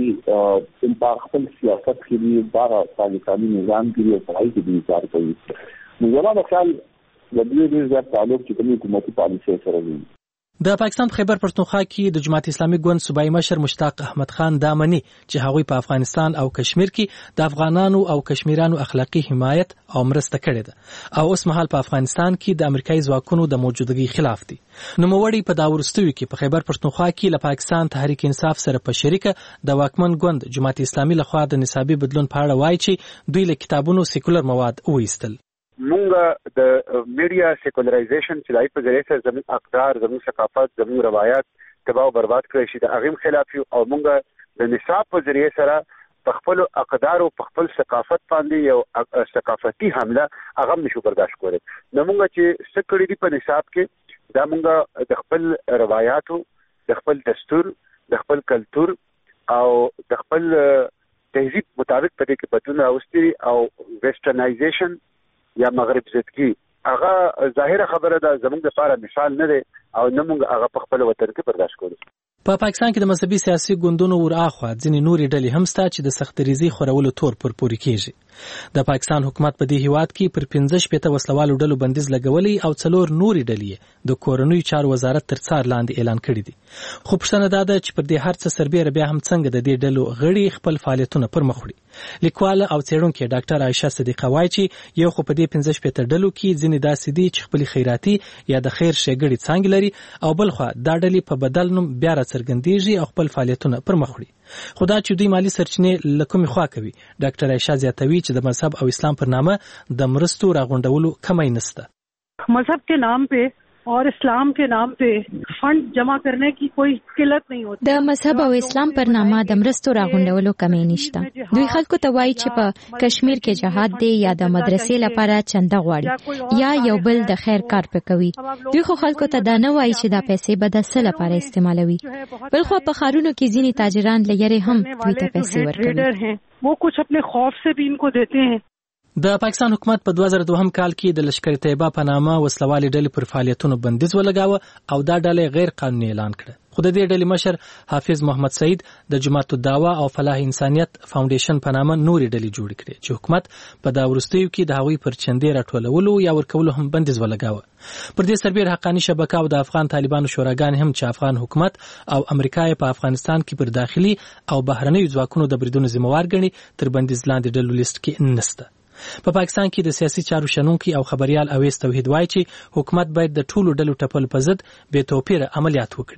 اوی په خپل سیاست کې دی بار پاکستاني نظام کې یو ځای کې دی کار کوي. نو زما د خیال د دې ډېر تعلق چې کومي حکومتي پالیسی سره دی. د پاکستان په خیبر پښتونخوا کې د جماعت اسلامي ګوند صوبایي مشر مشتاق احمد خان دا مني چې هغوی په افغانستان او کشمیر کې د افغانانو او کشمیرانو اخلاقی حمایت او مرسته کړې ده او اوس مهال په افغانستان کې د امریکایي ځواکونو د موجودګۍ خلاف دي. نوموړي په دا وروستیو کې په خیبر پښتونخوا کې له پاکستان تحریک انصاف سره په شریکه د واکمن ګوند جماعت اسلامي لخوا د نصابي بدلون په اړه وایي چې دوی له کتابونو سیکولر مواد وایستل. مونږ د میډیا سیکولرایزیشن چې لای په ذریعہ سره زموږ اقدار زموږ ثقافت زموږ روایت تباہ او برباد کړی شي د هغه خلاف یو او مونږ د نصاب په ذریعہ سره په خپل اقدار او په خپل ثقافت باندې یو ثقافتي حمله هغه نشو برداشت کولای. نو مونږ چې سکړی دی په نصاب کې دا مونږ د خپل روایتو د خپل دستور د خپل کلچر او د خپل تهذیب مطابق په دې کې بدلون راوستي او ویسټرنایزیشن یا مغرب زدگی هغه ظاهره خبره ده زموږ لپاره مثال نه دی او نه موږ هغه په خپل وطن کې برداشت کوو. په پاکستان کې د مذهبي سیاسي ګوندونو ورآخوا ځینې نورې ډلې هم شته چې د سختدریزي خورولو تور پر پوري کېږي. د پاکستان حکومت په دې هیواد کې پر 15 وسلوالو ډلو بندیز لګولي او 4 نورې ډلې د کورنیو چارو وزارت تر څار لاندې اعلان کړی دي. خو پوښتنه دا ده چې پر دې هر څه سربېره بیا هم څنګه د دې ډلو غړي خپل فعالیتونه پر مخ وړي. لیکواله او څېړونکې ډاکټر عایشه صدیقه وایي چې یو خو په دې 15 ډلو کې ځینې داسې دي چې خپل خیراتي یا د خیر ښېګړې څانګې لري او بل خو دا ډلې په بدل نوم بیا راڅرګندېږي او خپل فعالیتونه پر مخ وړي. خدا چې دوی مالی سرچینې لکومې خوا کوي. ډاکټر عایشه زیاتوي چې د مذهب او اسلام پر نامه د مرستو راغونډولو کمی نشته. مذهب के नाम पे और اسلام के नाम पे फंड जमा करने की कोई किल्लत नहीं होती. د مذهب او اسلام پر نامه د مرستو راغونډولو کمی نشته. دوی خلکو ته وایي چې په کشمیر کې جهاد دی یا د مدرسې لپاره چنده غواړي یا یو بل د خیر کار کوي. دوی خو خلکو ته دا نه وایي چې دا پیسې به د څه لپاره استعمالوي. بل خو په ښارونو کې ځینې تاجران لګري هم دوی ته پیسې ورکوي. वो कुछ अपने खौफ से भी इनको देते हैं. د پاکستان حکومت په 2002 کال کې د لشکر طیبه په نامه وسلوالې ډلې پر فعالیتونو بندیز ولګاوه او دا ډلې غیر قانوني اعلان کړه. خو د دې ډلې مشر حافظ محمد سعید د جماعت الدعوه او فلاح انسانیت فاونډیشن په نامه نورې ډلې جوړ کړې چې حکومت په دا وروستیو کې د هغوی پر چندې راټولولو یا ورکولو هم بندیز ولګاوه. پر دې سربېر حقاني شبکه او د افغان طالبانو شوراګان هم چې افغان حکومت او امریکا په افغانستان کې پر داخلي او بهرنیو ځواکونو د بریدونو ذمہوار ګڼي تر بندیز لاندې ډلو لیست کې نشته. په پاکستان کې د سیاسي چارو شنونکي او خبريال اویس توحید وایي چې حکومت باید د ټولو ډلو ټپل په ضد بې توپیره عملیات وکړي.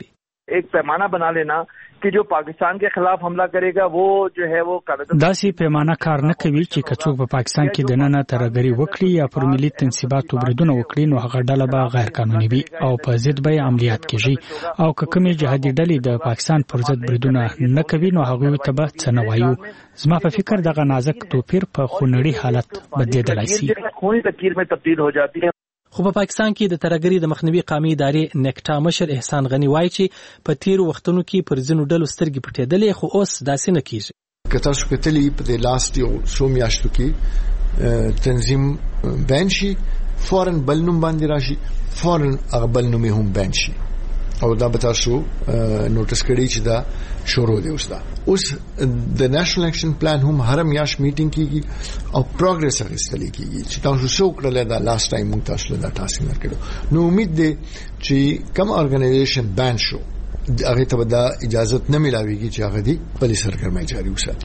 एक पैमाना बना लेना कि जो पाकिस्तान के खिलाफ हमला करेगा वो जो है वो داسې پیمانه کار نه کوي چې کڅوګ په پاکستان کې د نن ترګری وکړي یا پر ملي تنصیباتو بریدونه وکړي نو هغه ډله به غیر قانوني وي او په ضد به عملیات کیږي او کومې جهادي ډلې د پاکستان پر ضد بریدونه نه کوي نو هغه ته به څه نه وایو زما په فکر دغه نازک توپیر په خونړي حالت بدلیدلای شي خونی تکیر में تبدیل हो जाती है خو په پاکستان کې د ترګری د مخنیوي قومي ادارې نکټا مشر احسان غنی وایي چې په تیرو وختونو کې پر ځینو ډلو سترګې پټېدلې خو اوس داسې نه کیږي کته شو کتلی په د لاست یو شو میاشتو کې تنظیم بنشي فورن بلنوم باندې راشي فورن هغه بلنوم هم بنشي او دا به تاسو نوټس کړئ چې دا شروع دی اوس د نېشنل اکشن پلان هم هر میاش میټینګ کیږي او پروګرس اخیستل کیږي چې تاسو شو کړل دا لاست ټایم موږ تاسو له تاسو ورکړو نو امید دی چې کوم اورګنایزیشن بان شو هغه ته دا اجازه نه ملاويږي چې هغه دی پولیس سرګرمي جاري وساتي